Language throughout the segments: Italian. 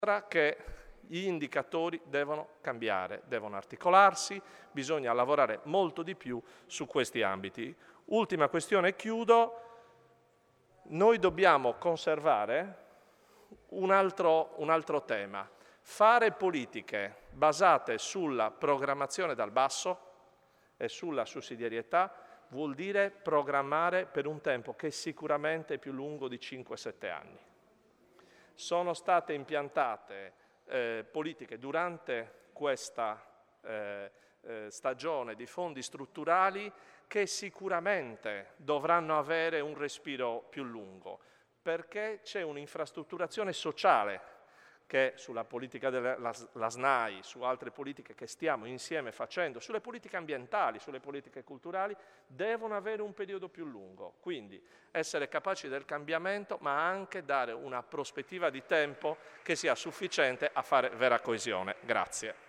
che gli indicatori devono cambiare, devono articolarsi, bisogna lavorare molto di più su questi ambiti. Ultima questione e chiudo. Noi dobbiamo conservare un altro tema. Fare politiche basate sulla programmazione dal basso e sulla sussidiarietà vuol dire programmare per un tempo che sicuramente è più lungo di 5-7 anni. Sono state impiantate politiche durante questa stagione di fondi strutturali che sicuramente dovranno avere un respiro più lungo, perché c'è un'infrastrutturazione sociale che sulla politica della SNAI, su altre politiche che stiamo insieme facendo, sulle politiche ambientali, sulle politiche culturali, devono avere un periodo più lungo. Quindi essere capaci del cambiamento, ma anche dare una prospettiva di tempo che sia sufficiente a fare vera coesione. Grazie.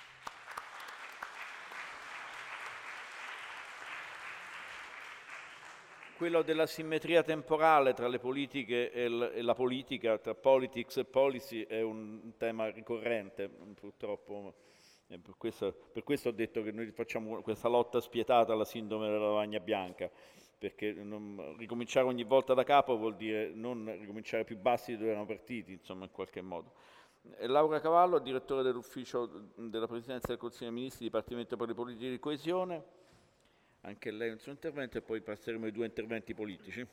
Quello della simmetria temporale tra le politiche e la politica, tra politics e policy, è un tema ricorrente, purtroppo. Per questo ho detto che noi facciamo questa lotta spietata alla sindrome della lavagna bianca, perché ricominciare ogni volta da capo vuol dire non ricominciare più bassi di dove erano partiti, insomma, in qualche modo. Laura Cavallo, direttore dell'ufficio della Presidenza del Consiglio dei Ministri, Dipartimento per le politiche di coesione. Anche lei un suo intervento e poi passeremo ai 2 interventi politici.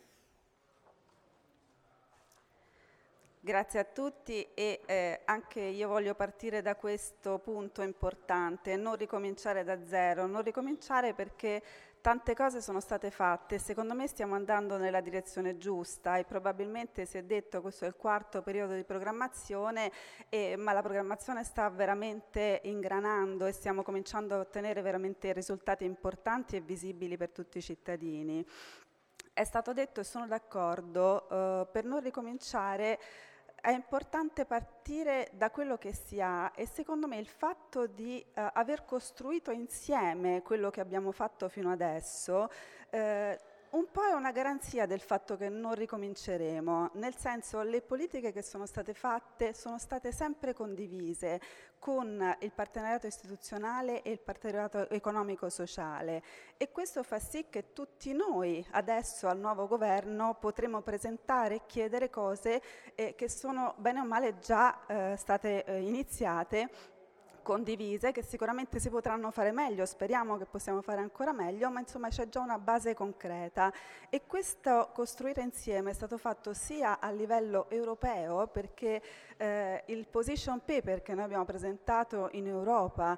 Grazie a tutti e anche io voglio partire da questo punto importante, non ricominciare da zero, non ricominciare perché tante cose sono state fatte e secondo me stiamo andando nella direzione giusta e probabilmente si è detto questo è il 4º periodo di programmazione, ma la programmazione sta veramente ingranando e stiamo cominciando a ottenere veramente risultati importanti e visibili per tutti i cittadini. È stato detto e sono d'accordo, per non ricominciare è importante partire da quello che si ha e secondo me il fatto di aver costruito insieme quello che abbiamo fatto fino adesso un po' è una garanzia del fatto che non ricominceremo, nel senso le politiche che sono state fatte sono state sempre condivise con il partenariato istituzionale e il partenariato economico-sociale e questo fa sì che tutti noi adesso al nuovo governo potremo presentare e chiedere cose che sono bene o male già state iniziate, condivise, che sicuramente si potranno fare meglio, speriamo che possiamo fare ancora meglio, ma insomma c'è già una base concreta e questo costruire insieme è stato fatto sia a livello europeo perché il position paper che noi abbiamo presentato in Europa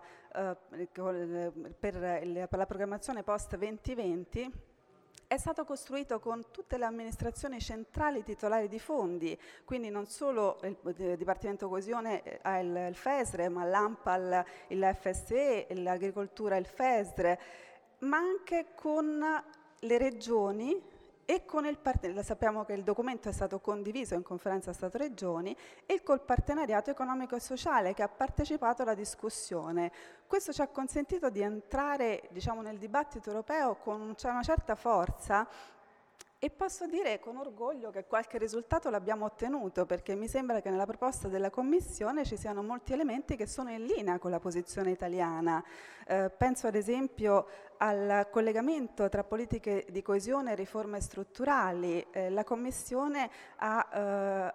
per la programmazione post 2020 è stato costruito con tutte le amministrazioni centrali titolari di fondi, quindi non solo il Dipartimento Coesione ha il FESRE, ma l'ANPAL, il FSE, l'Agricoltura, il FESRE, ma anche con le regioni e con il sappiamo che il documento è stato condiviso in conferenza Stato-Regioni e col partenariato economico e sociale che ha partecipato alla discussione. Questo ci ha consentito di entrare, diciamo, nel dibattito europeo con una certa forza e posso dire con orgoglio che qualche risultato l'abbiamo ottenuto perché mi sembra che nella proposta della Commissione ci siano molti elementi che sono in linea con la posizione italiana. Penso ad esempio al collegamento tra politiche di coesione e riforme strutturali. La Commissione ha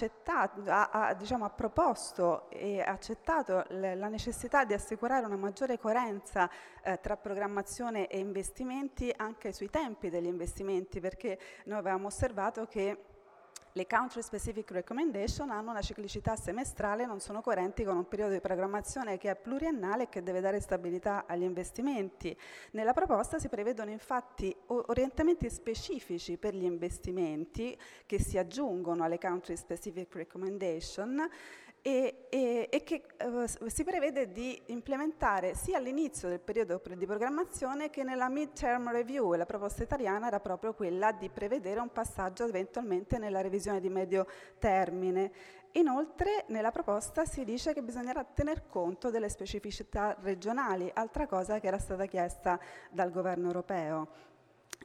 proposto e accettato la necessità di assicurare una maggiore coerenza tra programmazione e investimenti anche sui tempi degli investimenti, perché noi avevamo osservato che le country specific recommendation hanno una ciclicità semestrale, non sono coerenti con un periodo di programmazione che è pluriennale e che deve dare stabilità agli investimenti. Nella proposta si prevedono infatti orientamenti specifici per gli investimenti che si aggiungono alle country specific recommendation e che si prevede di implementare sia all'inizio del periodo di programmazione che nella mid-term review e la proposta italiana era proprio quella di prevedere un passaggio eventualmente nella revisione di medio termine. Inoltre nella proposta si dice che bisognerà tener conto delle specificità regionali, altra cosa che era stata chiesta dal governo europeo.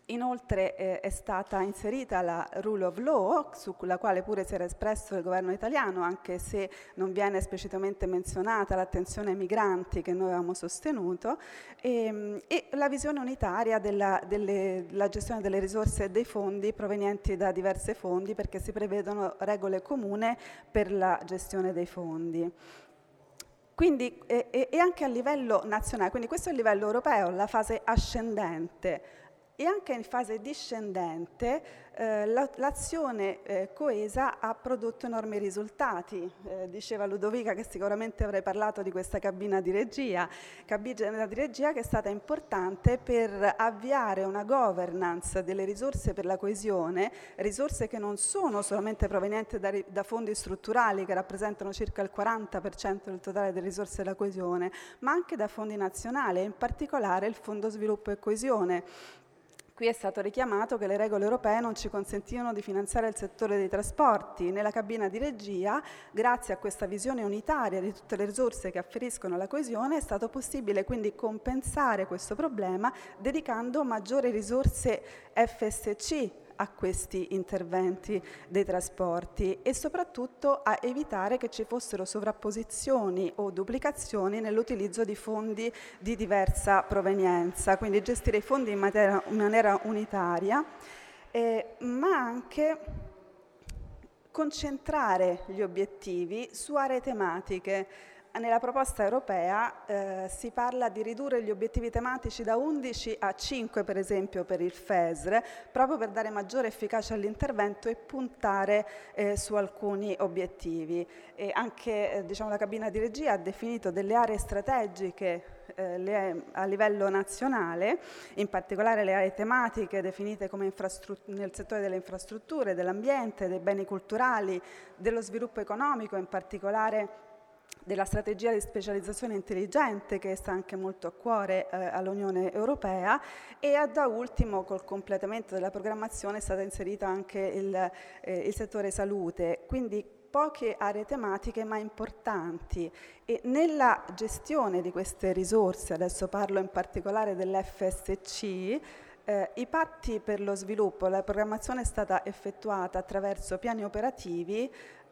Inoltre è stata inserita la rule of law, sulla quale pure si era espresso il governo italiano, anche se non viene esplicitamente menzionata l'attenzione ai migranti che noi avevamo sostenuto, e la visione unitaria della gestione delle risorse e dei fondi provenienti da diversi fondi, perché si prevedono regole comuni per la gestione dei fondi. Quindi, e anche a livello nazionale, quindi questo è il livello europeo, la fase ascendente. E anche in fase discendente l'azione coesa ha prodotto enormi risultati. Diceva Ludovica che sicuramente avrei parlato di questa cabina di regia che è stata importante per avviare una governance delle risorse per la coesione, risorse che non sono solamente provenienti da fondi strutturali che rappresentano circa il 40% del totale delle risorse della coesione, ma anche da fondi nazionali, in particolare il Fondo Sviluppo e Coesione. Qui è stato richiamato che le regole europee non ci consentivano di finanziare il settore dei trasporti. Nella cabina di regia, grazie a questa visione unitaria di tutte le risorse che afferiscono alla coesione, è stato possibile quindi compensare questo problema dedicando maggiori risorse FSC a questi interventi dei trasporti e soprattutto a evitare che ci fossero sovrapposizioni o duplicazioni nell'utilizzo di fondi di diversa provenienza, quindi gestire i fondi in maniera unitaria, ma anche concentrare gli obiettivi su aree tematiche. Nella proposta europea si parla di ridurre gli obiettivi tematici da 11 a 5, per esempio, per il FESR, proprio per dare maggiore efficacia all'intervento e puntare su alcuni obiettivi. E anche la cabina di regia ha definito delle aree strategiche a livello nazionale, in particolare le aree tematiche definite come nel settore delle infrastrutture, dell'ambiente, dei beni culturali, dello sviluppo economico, in particolare della strategia di specializzazione intelligente che sta anche molto a cuore all'Unione Europea, e da ultimo col completamento della programmazione è stata inserita anche il settore salute, quindi poche aree tematiche ma importanti. E nella gestione di queste risorse, adesso parlo in particolare dell'FSC, i patti per lo sviluppo, la programmazione è stata effettuata attraverso piani operativi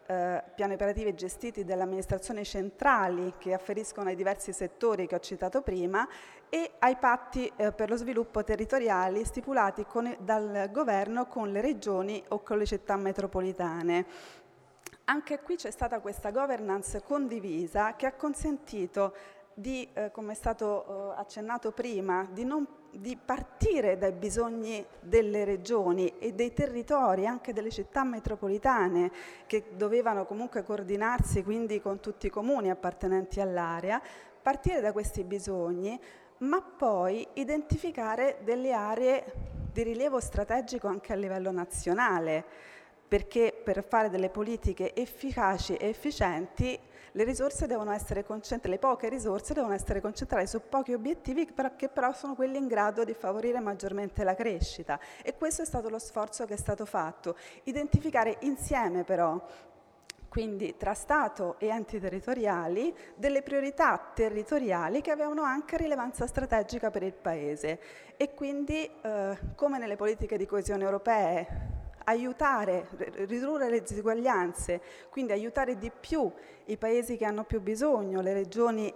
gestiti dalle amministrazioni centrali che afferiscono ai diversi settori che ho citato prima e ai patti per lo sviluppo territoriali stipulati dal governo con le regioni o con le città metropolitane. Anche qui c'è stata questa governance condivisa che ha consentito di, come è stato accennato prima, di partire dai bisogni delle regioni e dei territori, anche delle città metropolitane, che dovevano comunque coordinarsi quindi con tutti i comuni appartenenti all'area, partire da questi bisogni, ma poi identificare delle aree di rilievo strategico anche a livello nazionale, perché per fare delle politiche efficaci e efficienti le risorse devono essere concentrate, le poche risorse devono essere concentrate su pochi obiettivi che però sono quelli in grado di favorire maggiormente la crescita, e questo è stato lo sforzo che è stato fatto, identificare insieme però, quindi tra Stato e enti territoriali, delle priorità territoriali che avevano anche rilevanza strategica per il Paese, e quindi come nelle politiche di coesione europee aiutare, ridurre le disuguaglianze, quindi aiutare di più i paesi che hanno più bisogno, le regioni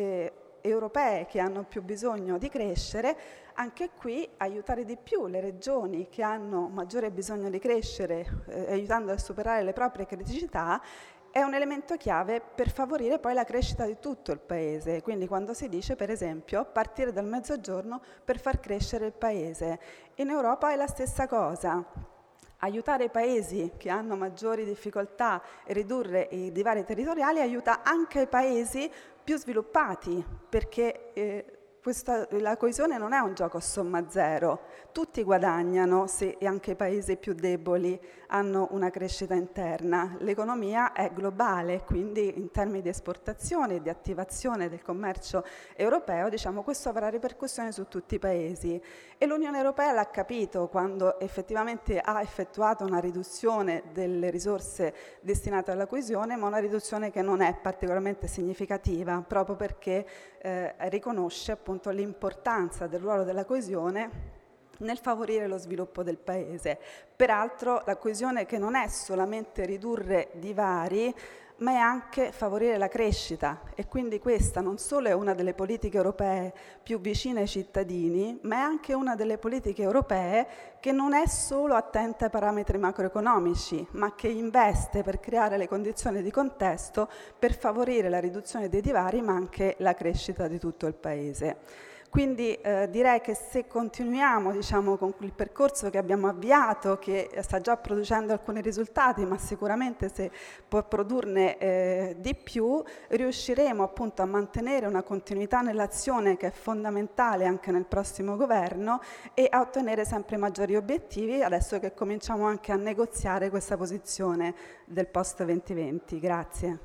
europee che hanno più bisogno di crescere, anche qui aiutare di più le regioni che hanno maggiore bisogno di crescere, aiutando a superare le proprie criticità, è un elemento chiave per favorire poi la crescita di tutto il Paese. Quindi quando si dice, per esempio, partire dal Mezzogiorno per far crescere il Paese. In Europa è la stessa cosa. Aiutare i paesi che hanno maggiori difficoltà e ridurre i divari territoriali aiuta anche i paesi più sviluppati, perché la coesione non è un gioco a somma zero, tutti guadagnano se anche i paesi più deboli hanno una crescita interna. L'economia è globale, quindi in termini di esportazione e di attivazione del commercio europeo, questo avrà ripercussioni su tutti i paesi. E l'Unione Europea l'ha capito quando effettivamente ha effettuato una riduzione delle risorse destinate alla coesione, ma una riduzione che non è particolarmente significativa, proprio perché riconosce appunto l'importanza del ruolo della coesione nel favorire lo sviluppo del Paese. Peraltro la coesione che non è solamente ridurre divari, ma è anche favorire la crescita, e quindi questa non solo è una delle politiche europee più vicine ai cittadini, ma è anche una delle politiche europee che non è solo attenta ai parametri macroeconomici, ma che investe per creare le condizioni di contesto per favorire la riduzione dei divari, ma anche la crescita di tutto il Paese. Quindi direi che se continuiamo, diciamo, con il percorso che abbiamo avviato, che sta già producendo alcuni risultati, ma sicuramente se può produrne di più, riusciremo appunto a mantenere una continuità nell'azione che è fondamentale anche nel prossimo governo e a ottenere sempre maggiori obiettivi, adesso che cominciamo anche a negoziare questa posizione del post 2020. Grazie.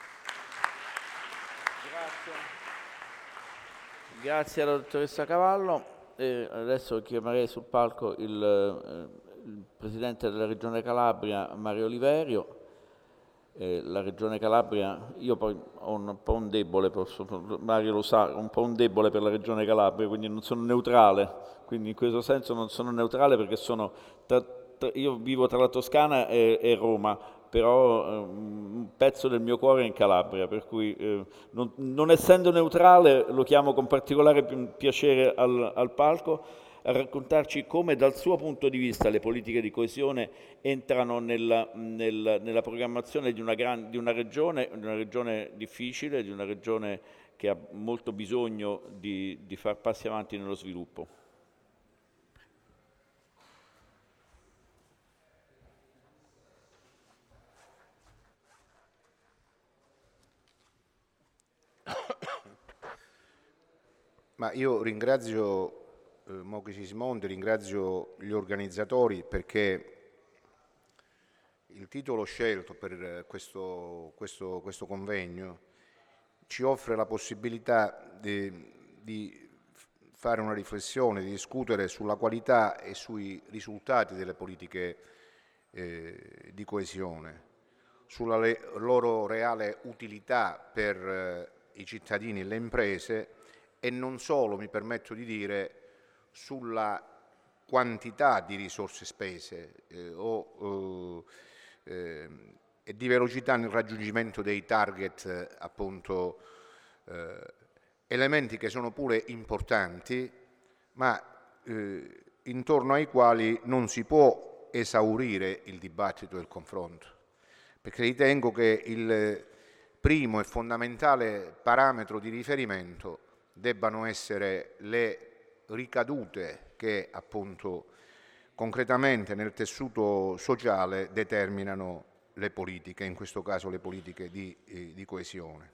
Grazie alla dottoressa Cavallo. Adesso chiamerei sul palco il Presidente della Regione Calabria, Mario Oliverio. La Regione Calabria, io poi ho un po' un debole, Mario lo sa, ho un po' un debole per la Regione Calabria, quindi non sono neutrale, quindi in questo senso non sono neutrale perché io vivo tra la Toscana e Roma, però un pezzo del mio cuore è in Calabria, per cui non essendo neutrale lo chiamo con particolare piacere al palco a raccontarci come dal suo punto di vista le politiche di coesione entrano nella programmazione di una regione difficile, di una regione che ha molto bisogno di far passi avanti nello sviluppo. Ma io ringrazio Mochi Sismondi, ringrazio gli organizzatori perché il titolo scelto per questo convegno ci offre la possibilità di fare una riflessione, di discutere sulla qualità e sui risultati delle politiche di coesione, sulla loro reale utilità per i cittadini e le imprese, e non solo, mi permetto di dire, sulla quantità di risorse spese e di velocità nel raggiungimento dei target, appunto, elementi che sono pure importanti, ma intorno ai quali non si può esaurire il dibattito e il confronto, perché ritengo che il primo e fondamentale parametro di riferimento debbano essere le ricadute che appunto concretamente nel tessuto sociale determinano le politiche, in questo caso le politiche di coesione.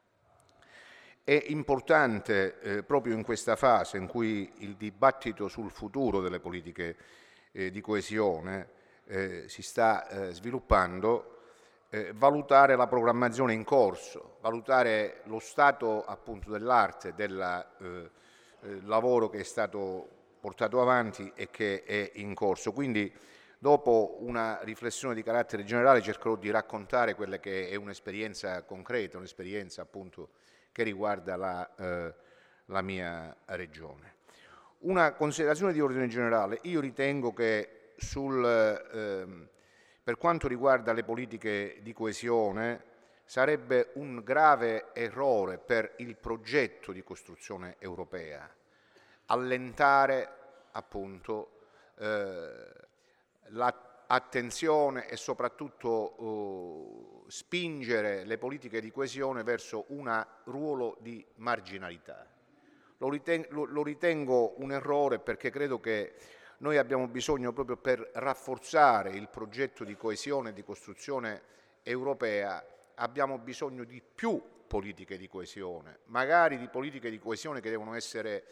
È importante proprio in questa fase in cui il dibattito sul futuro delle politiche di coesione si sta sviluppando, valutare la programmazione in corso, valutare lo stato appunto dell'arte, del lavoro che è stato portato avanti e che è in corso. Quindi dopo una riflessione di carattere generale cercherò di raccontare quella che è un'esperienza concreta, un'esperienza appunto che riguarda la mia regione. Una considerazione di ordine generale: io ritengo che per quanto riguarda le politiche di coesione sarebbe un grave errore per il progetto di costruzione europea allentare appunto l'attenzione e soprattutto spingere le politiche di coesione verso un ruolo di marginalità. Lo ritengo un errore perché credo che noi abbiamo bisogno, proprio per rafforzare il progetto di coesione e di costruzione europea, abbiamo bisogno di più politiche di coesione, magari di politiche di coesione che devono essere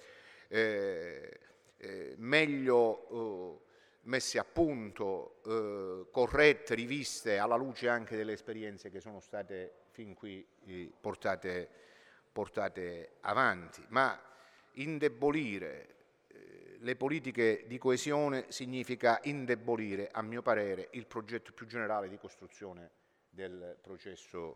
meglio messe a punto, corrette, riviste alla luce anche delle esperienze che sono state fin qui portate avanti. Ma indebolire le politiche di coesione significa indebolire, a mio parere, il progetto più generale di costruzione del processo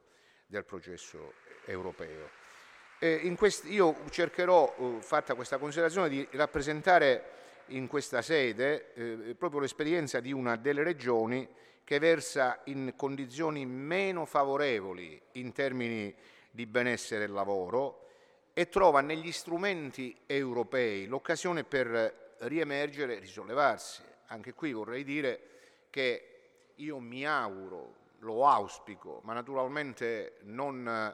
europeo. Io cercherò, fatta questa considerazione, di rappresentare in questa sede proprio l'esperienza di una delle regioni che versa in condizioni meno favorevoli in termini di benessere del lavoro e trova negli strumenti europei l'occasione per riemergere e risollevarsi. Anche qui vorrei dire che io mi auguro, lo auspico, ma naturalmente non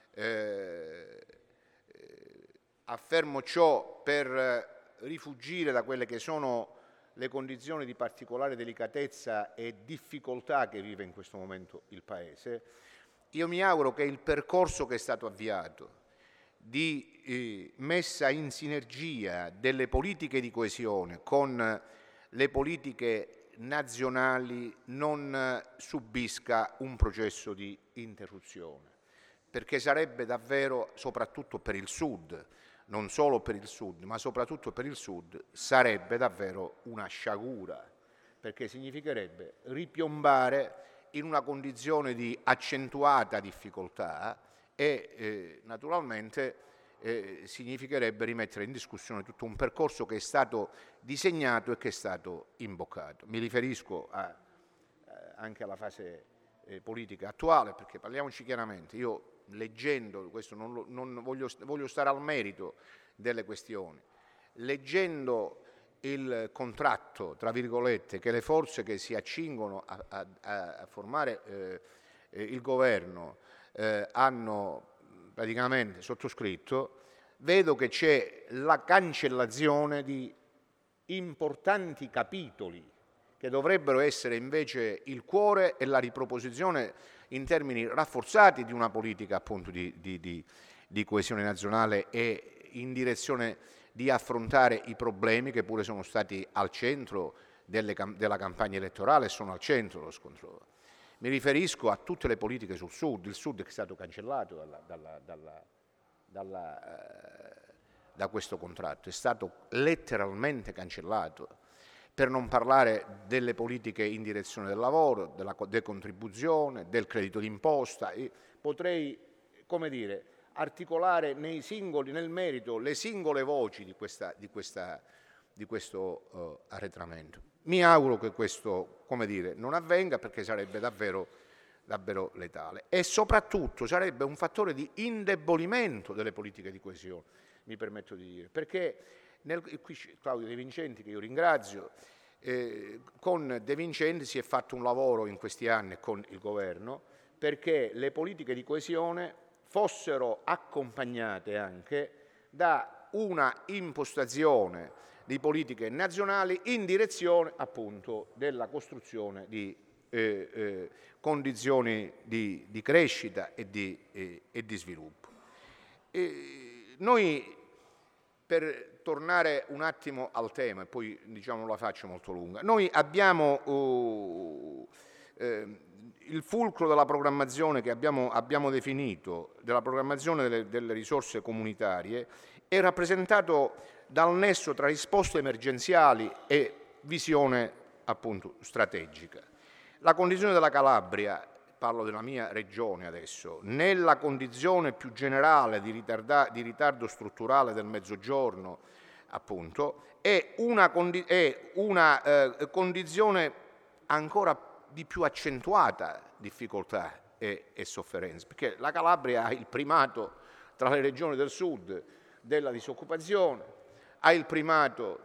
affermo ciò per rifugire da quelle che sono le condizioni di particolare delicatezza e difficoltà che vive in questo momento il Paese. Io mi auguro che il percorso che è stato avviato di messa in sinergia delle politiche di coesione con le politiche nazionali non subisca un processo di interruzione, perché sarebbe davvero, soprattutto per il Sud, non solo per il Sud, ma soprattutto per il Sud, sarebbe davvero una sciagura, perché significherebbe ripiombare in una condizione di accentuata difficoltà e naturalmente significherebbe rimettere in discussione tutto un percorso che è stato disegnato e che è stato imboccato. Mi riferisco anche alla fase politica attuale, perché parliamoci chiaramente, io leggendo, questo non voglio stare al merito delle questioni, leggendo il contratto, tra virgolette, che le forze che si accingono a formare il governo hanno praticamente sottoscritto, vedo che c'è la cancellazione di importanti capitoli che dovrebbero essere invece il cuore e la riproposizione in termini rafforzati di una politica appunto di coesione nazionale e in direzione di affrontare i problemi che pure sono stati al centro della campagna elettorale e sono al centro dello scontro. Mi riferisco a tutte le politiche sul Sud, il Sud che è stato cancellato da questo contratto, è stato letteralmente cancellato, per non parlare delle politiche in direzione del lavoro, della decontribuzione, del credito d'imposta. Potrei, come dire, articolare nel merito le singole voci di questo arretramento. Mi auguro che questo, come dire, non avvenga, perché sarebbe davvero letale e soprattutto sarebbe un fattore di indebolimento delle politiche di coesione, mi permetto di dire, perché qui Claudio De Vincenti, che io ringrazio, con De Vincenti si è fatto un lavoro in questi anni con il governo perché le politiche di coesione fossero accompagnate anche da una impostazione di politiche nazionali in direzione appunto della costruzione di condizioni di crescita e di sviluppo. Noi, per tornare un attimo al tema, e poi diciamo la faccio molto lunga, noi abbiamo il fulcro della programmazione che abbiamo definito, della programmazione delle risorse comunitarie, è rappresentato dal nesso tra risposte emergenziali e visione appunto strategica. La condizione della Calabria, parlo della mia regione adesso, nella condizione più generale di ritardo strutturale del Mezzogiorno, appunto, è una condizione ancora di più accentuata difficoltà e sofferenza, perché la Calabria ha il primato tra le regioni del sud della disoccupazione, ha il primato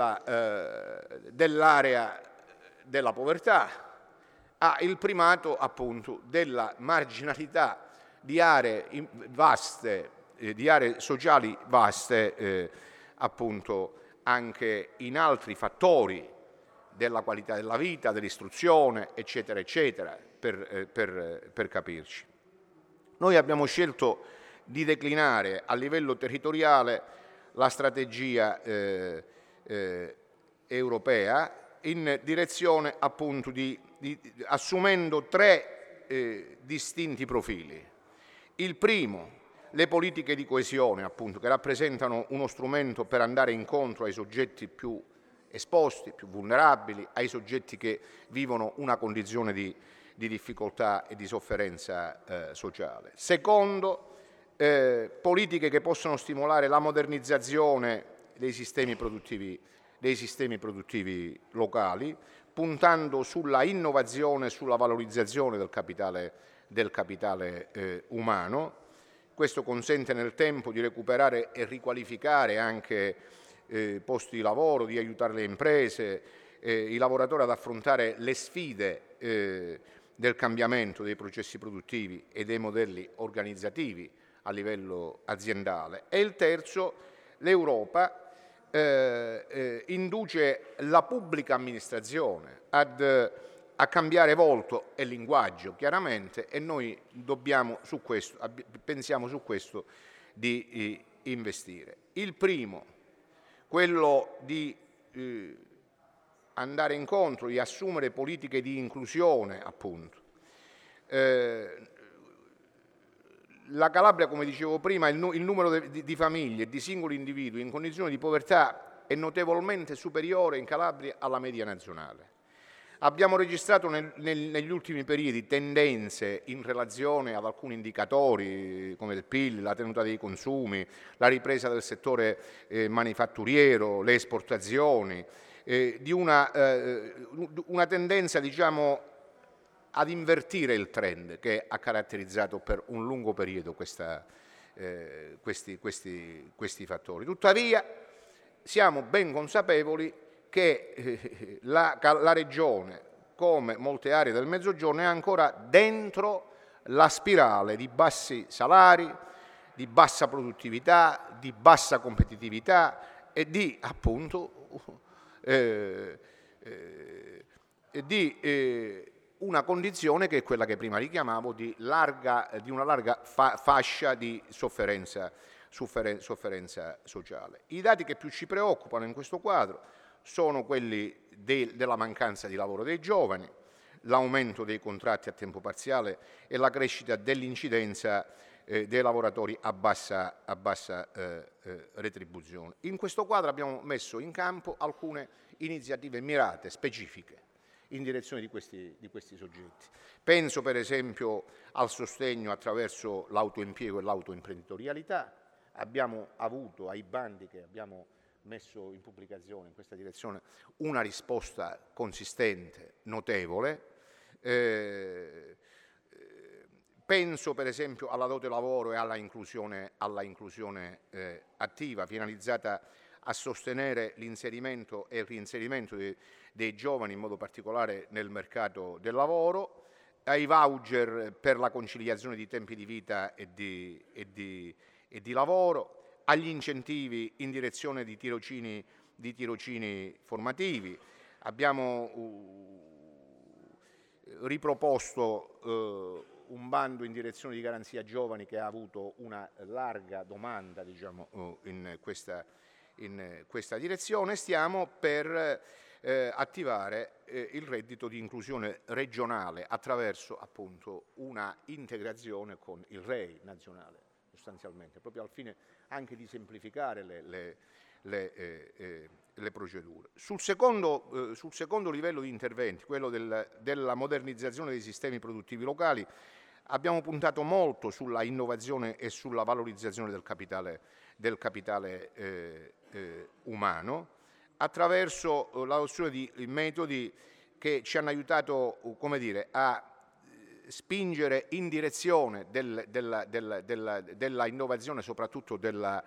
dell'area della povertà, ha il primato appunto della marginalità di aree vaste, di aree sociali vaste, appunto anche in altri fattori della qualità della vita, dell'istruzione, eccetera, eccetera, per capirci. Noi abbiamo scelto di declinare a livello territoriale la strategia europea in direzione appunto assumendo tre distinti profili. Il primo, le politiche di coesione, appunto, che rappresentano uno strumento per andare incontro ai soggetti più esposti, più vulnerabili, ai soggetti che vivono una condizione di difficoltà e di sofferenza sociale. Secondo, politiche che possono stimolare la modernizzazione dei sistemi produttivi dei sistemi produttivi locali, puntando sulla innovazione e sulla valorizzazione del capitale umano. Questo consente nel tempo di recuperare e riqualificare anche posti di lavoro, di aiutare le imprese, i lavoratori ad affrontare le sfide del cambiamento dei processi produttivi e dei modelli organizzativi a livello aziendale. E il terzo, l'Europa induce la pubblica amministrazione a cambiare volto e linguaggio, chiaramente, e noi pensiamo su questo di investire. Il primo, quello di andare incontro, di assumere politiche di inclusione, appunto. La Calabria, come dicevo prima, il numero di famiglie e di singoli individui in condizioni di povertà è notevolmente superiore in Calabria alla media nazionale. Abbiamo registrato negli ultimi periodi tendenze in relazione ad alcuni indicatori come il PIL, la tenuta dei consumi, la ripresa del settore manifatturiero, le esportazioni, di una tendenza, diciamo, ad invertire il trend che ha caratterizzato per un lungo periodo questi fattori. Tuttavia siamo ben consapevoli che la Regione, come molte aree del Mezzogiorno, è ancora dentro la spirale di bassi salari, di bassa produttività, di bassa competitività e di, appunto, una condizione che è quella che prima richiamavo di una larga fascia di sofferenza sociale. I dati che più ci preoccupano in questo quadro sono quelli della mancanza di lavoro dei giovani, l'aumento dei contratti a tempo parziale e la crescita dell'incidenza dei lavoratori a bassa retribuzione. In questo quadro abbiamo messo in campo alcune iniziative mirate, specifiche, in direzione di questi soggetti. Penso per esempio al sostegno attraverso l'autoimpiego e l'autoimprenditorialità. Abbiamo avuto ai bandi che abbiamo messo in pubblicazione in questa direzione una risposta consistente, notevole. Penso per esempio alla dote lavoro e alla inclusione attiva, finalizzata a sostenere l'inserimento e il reinserimento dei giovani, in modo particolare nel mercato del lavoro, ai voucher per la conciliazione di tempi di vita e di lavoro, agli incentivi in direzione di tirocini formativi. Abbiamo riproposto un bando in direzione di garanzia giovani che ha avuto una larga domanda, diciamo, in questa direzione. Stiamo per attivare il reddito di inclusione regionale attraverso, appunto, una integrazione con il REI nazionale, sostanzialmente, proprio al fine anche di semplificare le procedure. Sul secondo livello di interventi, quello della modernizzazione dei sistemi produttivi locali, abbiamo puntato molto sulla innovazione e sulla valorizzazione del capitale umano, attraverso l'adozione di metodi che ci hanno aiutato, come dire, a spingere in direzione della innovazione, soprattutto della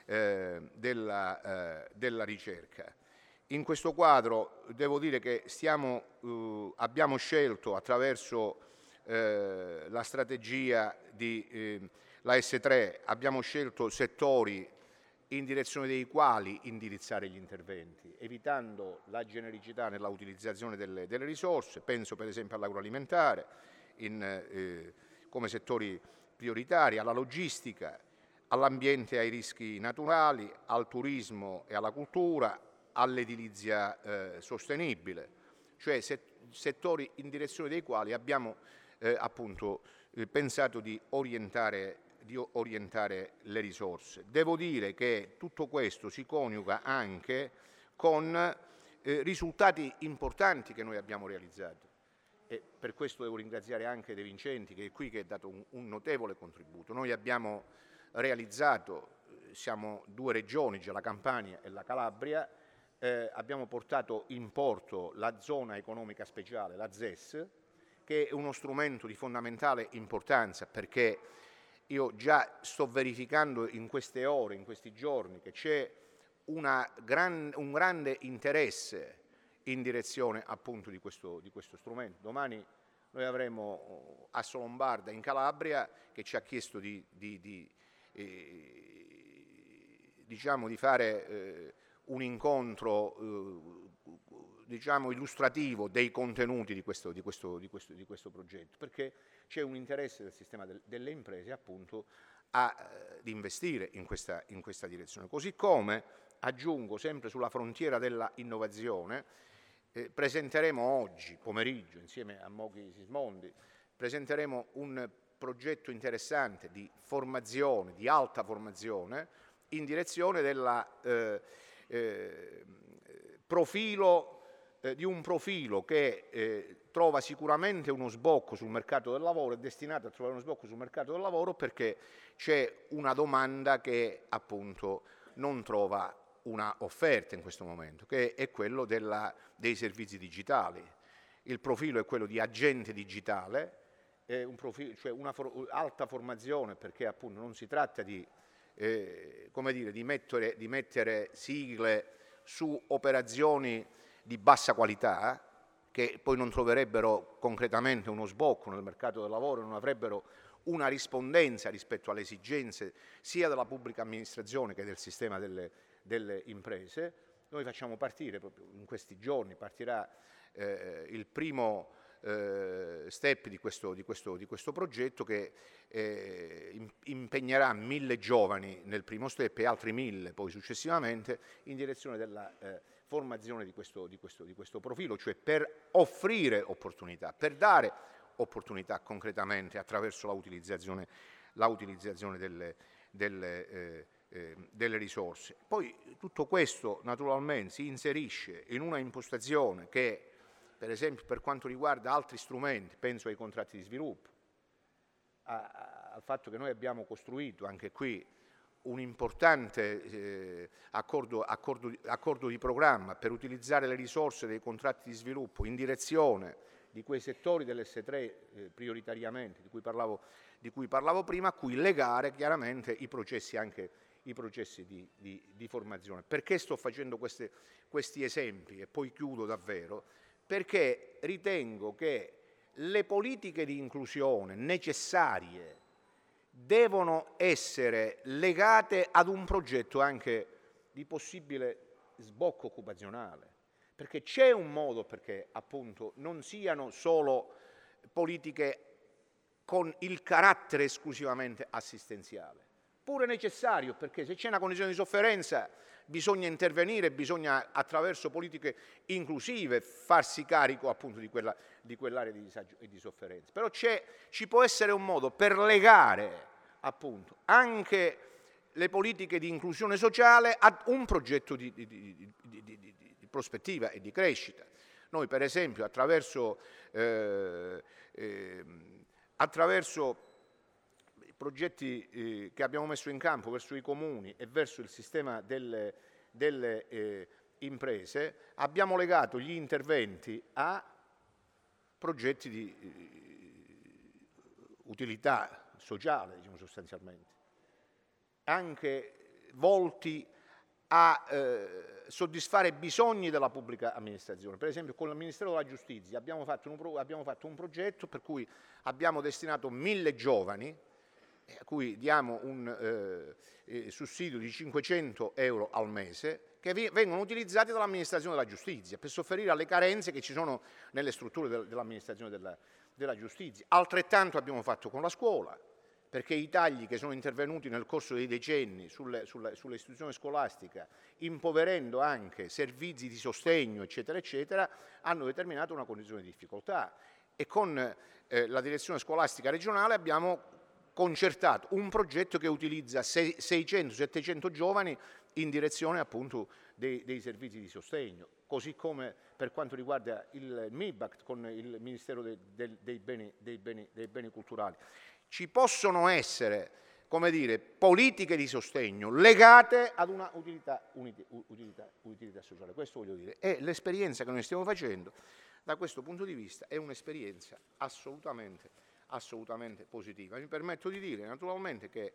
ricerca. In questo quadro devo dire che abbiamo scelto, attraverso la strategia la S3, abbiamo scelto settori in direzione dei quali indirizzare gli interventi, evitando la genericità nella utilizzazione delle risorse. Penso per esempio all'agroalimentare come settori prioritari, alla logistica, all'ambiente e ai rischi naturali, al turismo e alla cultura, all'edilizia sostenibile, cioè settori in direzione dei quali abbiamo appunto pensato di orientare le risorse. Devo dire che tutto questo si coniuga anche con risultati importanti che noi abbiamo realizzato, e per questo devo ringraziare anche De Vincenti, che è qui, che ha dato un notevole contributo. Noi abbiamo realizzato, siamo due regioni, cioè la Campania e la Calabria, abbiamo portato in porto la zona economica speciale, la ZES, che è uno strumento di fondamentale importanza, perché io già sto verificando in queste ore, in questi giorni, che c'è un grande interesse in direzione appunto di questo strumento. Domani noi avremo Assolombarda in Calabria che ci ha chiesto diciamo, di fare un incontro diciamo, illustrativo dei contenuti di questo progetto, perché c'è un interesse del sistema delle imprese appunto ad investire in questa direzione. Così come, aggiungo, sempre sulla frontiera della innovazione, presenteremo oggi pomeriggio, insieme a Moghi Sismondi, presenteremo un progetto interessante di formazione, di alta formazione, in direzione della di un profilo che trova sicuramente uno sbocco sul mercato del lavoro, è destinato a trovare uno sbocco sul mercato del lavoro perché c'è una domanda che appunto non trova una offerta in questo momento, che è quello dei servizi digitali. Il profilo è quello di agente digitale, un profilo, cioè una alta formazione, perché appunto non si tratta di, come dire, di mettere sigle su operazioni di bassa qualità, che poi non troverebbero concretamente uno sbocco nel mercato del lavoro, non avrebbero una rispondenza rispetto alle esigenze sia della pubblica amministrazione che del sistema delle imprese. Noi facciamo partire, proprio in questi giorni, partirà il primo step di questo progetto che impegnerà 1000 giovani nel primo step e altri 1000 poi successivamente in direzione della formazione di questo profilo, cioè per offrire opportunità, per dare opportunità concretamente attraverso l'utilizzazione delle risorse. Poi tutto questo naturalmente si inserisce in una impostazione che, per esempio, per quanto riguarda altri strumenti, penso ai contratti di sviluppo, al fatto che noi abbiamo costruito anche qui un importante accordo di programma per utilizzare le risorse dei contratti di sviluppo in direzione di quei settori dell'S3 prioritariamente, di cui parlavo prima, a cui legare chiaramente i processi di formazione. Perché sto facendo questi esempi? E poi chiudo davvero. Perché ritengo che le politiche di inclusione necessarie devono essere legate ad un progetto anche di possibile sbocco occupazionale, perché c'è un modo perché appunto non siano solo politiche con il carattere esclusivamente assistenziale, pure necessario, perché se c'è una condizione di sofferenza bisogna intervenire, bisogna attraverso politiche inclusive farsi carico appunto di quell'area di disagio e di sofferenza. Però ci può essere un modo per legare appunto anche le politiche di inclusione sociale ad un progetto di prospettiva e di crescita. Noi per esempio attraverso progetti che abbiamo messo in campo verso i comuni e verso il sistema delle imprese, abbiamo legato gli interventi a progetti di utilità sociale, diciamo sostanzialmente, anche volti a soddisfare bisogni della pubblica amministrazione. Per esempio con il Ministero della Giustizia abbiamo fatto un progetto per cui abbiamo destinato 1000 giovani a cui diamo un sussidio di 500 euro al mese che vengono utilizzati dall'amministrazione della giustizia per sopperire alle carenze che ci sono nelle strutture dell'amministrazione della giustizia. Altrettanto abbiamo fatto con la scuola, perché i tagli che sono intervenuti nel corso dei decenni sull'istituzione scolastica, impoverendo anche servizi di sostegno, eccetera, eccetera, hanno determinato una condizione di difficoltà. E con la direzione scolastica regionale abbiamo concertato un progetto che utilizza 600-700 giovani in direzione appunto dei servizi di sostegno, così come per quanto riguarda il MIBACT con il Ministero dei beni culturali. Ci possono essere come dire, politiche di sostegno legate ad una utilità sociale. Questo voglio dire. E l'esperienza che noi stiamo facendo da questo punto di vista è un'esperienza assolutamente positiva. Mi permetto di dire naturalmente che,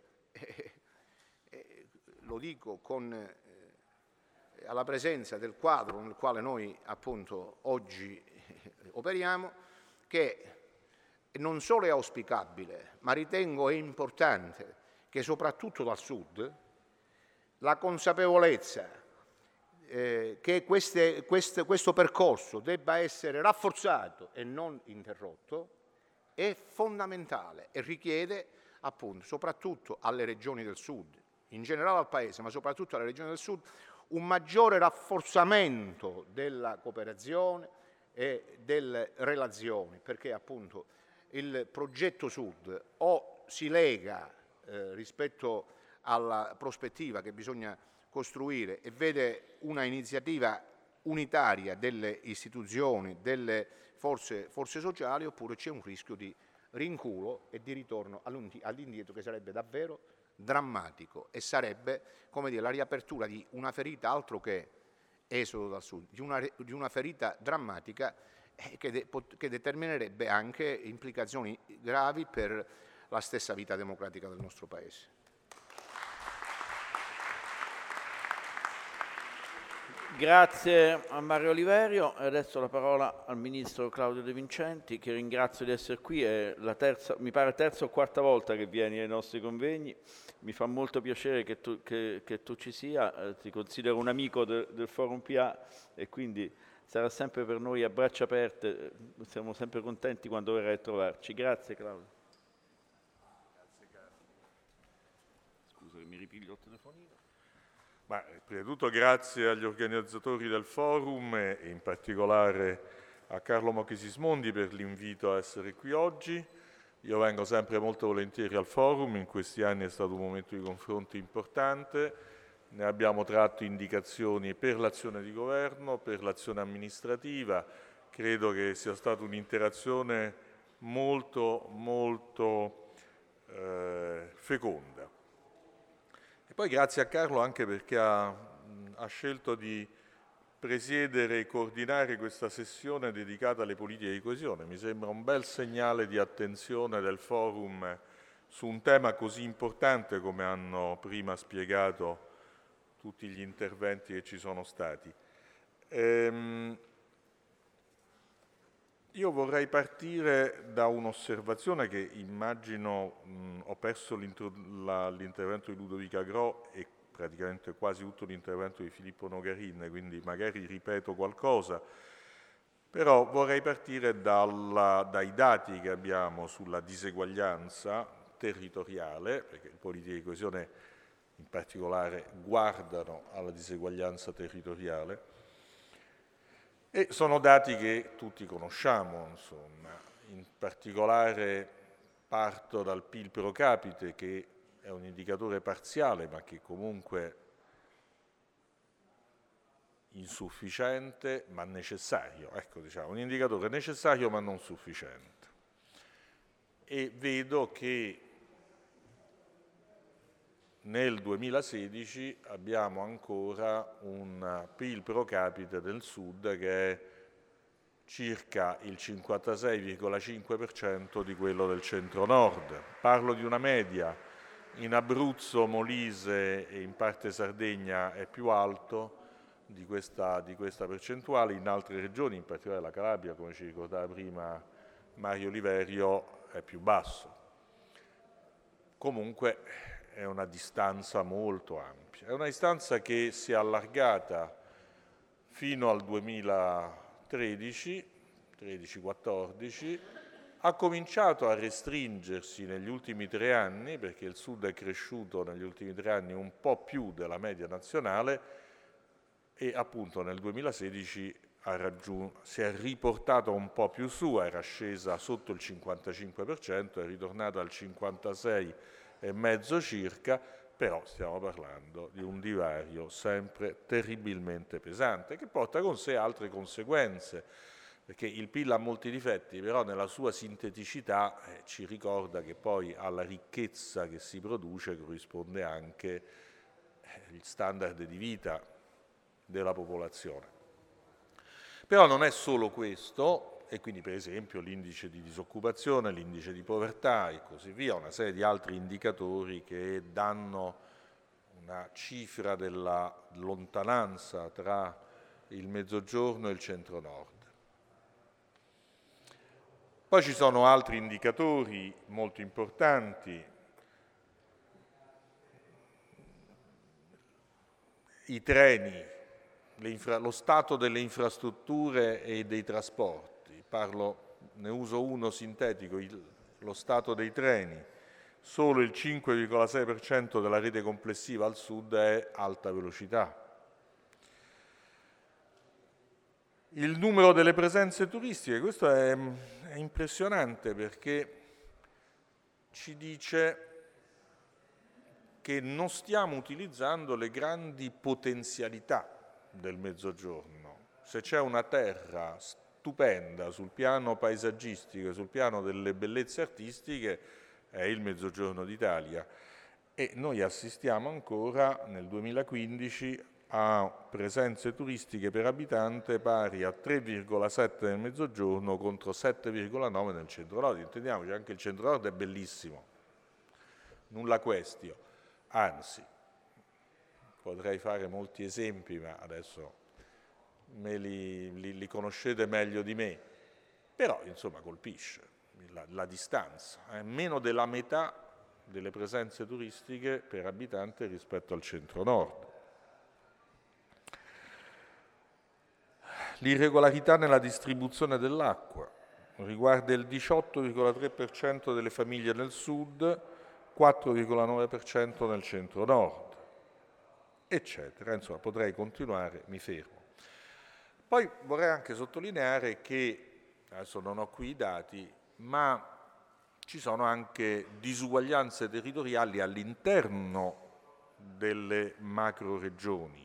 lo dico alla presenza del quadro nel quale noi appunto oggi operiamo, che non solo è auspicabile, ma ritengo è importante che soprattutto dal Sud la consapevolezza che questo percorso debba essere rafforzato e non interrotto è fondamentale e richiede appunto soprattutto alle regioni del Sud, in generale al Paese, ma soprattutto alle regioni del Sud, un maggiore rafforzamento della cooperazione e delle relazioni, perché appunto il progetto Sud o si lega rispetto alla prospettiva che bisogna costruire e vede una iniziativa unitaria delle istituzioni, delle forze sociali, oppure c'è un rischio di rinculo e di ritorno all'indietro che sarebbe davvero drammatico e sarebbe, come dire, la riapertura di una ferita altro che esodo dal Sud, di una ferita drammatica che determinerebbe anche implicazioni gravi per la stessa vita democratica del nostro Paese. Grazie a Mario Oliverio. Adesso la parola al Ministro Claudio De Vincenti, che ringrazio di essere qui. È la terza o quarta volta che vieni ai nostri convegni. Mi fa molto piacere che tu ci sia. Ti considero un amico del Forum PA e quindi sarà sempre per noi a braccia aperte. Siamo sempre contenti quando verrai a trovarci. Grazie Claudio. Grazie caro. Scusa che mi ripiglio il telefonino. Ma prima di tutto grazie agli organizzatori del forum e in particolare a Carlo Mochi-Sismondi per l'invito a essere qui oggi. Io vengo sempre molto volentieri al forum, in questi anni è stato un momento di confronto importante, ne abbiamo tratto indicazioni per l'azione di governo, per l'azione amministrativa, credo che sia stata un'interazione molto feconda. Poi grazie a Carlo anche perché ha scelto di presiedere e coordinare questa sessione dedicata alle politiche di coesione. Mi sembra un bel segnale di attenzione del forum su un tema così importante come hanno prima spiegato tutti gli interventi che ci sono stati. Io vorrei partire da un'osservazione che immagino, ho perso l'intervento di Ludovica Gro e praticamente quasi tutto l'intervento di Filippo Nogarin, quindi magari ripeto qualcosa, però vorrei partire dai dati che abbiamo sulla diseguaglianza territoriale, perché le politiche di coesione in particolare guardano alla diseguaglianza territoriale, e sono dati che tutti conosciamo, insomma. In particolare parto dal PIL pro capite, che è un indicatore parziale, ma che comunque insufficiente, ma necessario. Ecco, diciamo, un indicatore necessario, ma non sufficiente. E vedo che nel 2016 abbiamo ancora un PIL pro capite del Sud che è circa il 56,5% di quello del centro-nord. Parlo di una media, in Abruzzo, Molise e in parte Sardegna è più alto di questa percentuale, in altre regioni, in particolare la Calabria, come ci ricordava prima Mario Oliverio, è più basso. Comunque è una distanza molto ampia, è una distanza che si è allargata fino al 2013-14, ha cominciato a restringersi negli ultimi 3 anni, perché il Sud è cresciuto negli ultimi 3 anni un po' più della media nazionale e appunto nel 2016 si è riportato un po' più su, era scesa sotto il 55%, è ritornata al 56,5% circa, però stiamo parlando di un divario sempre terribilmente pesante che porta con sé altre conseguenze, perché il PIL ha molti difetti, però nella sua sinteticità ci ricorda che poi alla ricchezza che si produce corrisponde anche il standard di vita della popolazione. Però non è solo questo, e quindi per esempio l'indice di disoccupazione, l'indice di povertà e così via, una serie di altri indicatori che danno una cifra della lontananza tra il Mezzogiorno e il Centro-Nord. Poi ci sono altri indicatori molto importanti, i treni, lo stato delle infrastrutture e dei trasporti. Ne uso uno sintetico, lo stato dei treni. Solo il 5,6% della rete complessiva al sud è alta velocità. Il numero delle presenze turistiche, questo è impressionante perché ci dice che non stiamo utilizzando le grandi potenzialità del Mezzogiorno. Se c'è una terra stupenda sul piano paesaggistico e sul piano delle bellezze artistiche è il Mezzogiorno d'Italia e noi assistiamo ancora nel 2015 a presenze turistiche per abitante pari a 3,7 nel Mezzogiorno contro 7,9 nel Centro-Nord. Intendiamoci, anche il Centro-Nord è bellissimo, nulla questio, anzi, potrei fare molti esempi, ma adesso li conoscete meglio di me, però insomma colpisce la distanza, è meno della metà delle presenze turistiche per abitante rispetto al Centro-Nord. L'irregolarità nella distribuzione dell'acqua riguarda il 18,3% delle famiglie nel sud, 4,9% nel Centro-Nord, eccetera. Insomma, potrei continuare, mi fermo. Poi vorrei anche sottolineare che, adesso non ho qui i dati, ma ci sono anche disuguaglianze territoriali all'interno delle macro-regioni.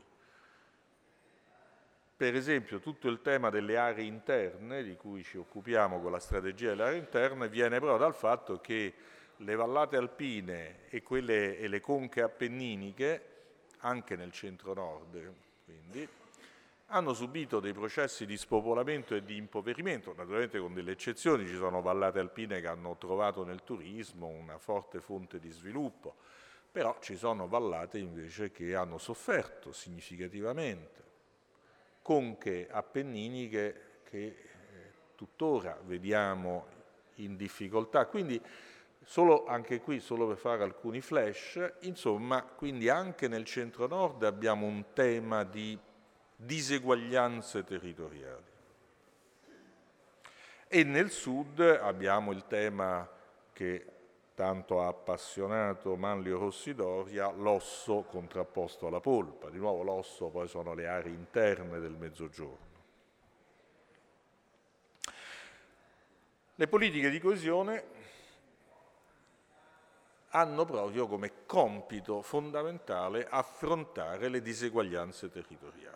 Per esempio, tutto il tema delle aree interne, di cui ci occupiamo con la strategia delle aree interne, viene proprio dal fatto che le vallate alpine e le conche appenniniche, anche nel Centro-Nord, quindi, hanno subito dei processi di spopolamento e di impoverimento, naturalmente con delle eccezioni, ci sono vallate alpine che hanno trovato nel turismo una forte fonte di sviluppo, però ci sono vallate invece che hanno sofferto significativamente, conche appenniniche che tuttora vediamo in difficoltà. Quindi anche qui, solo per fare alcuni flash, insomma, quindi anche nel Centro-Nord abbiamo un tema di diseguaglianze territoriali. E nel Sud abbiamo il tema che tanto ha appassionato Manlio Rossidoria, l'osso contrapposto alla polpa. Di nuovo l'osso poi sono le aree interne del Mezzogiorno. Le politiche di coesione hanno proprio come compito fondamentale affrontare le diseguaglianze territoriali.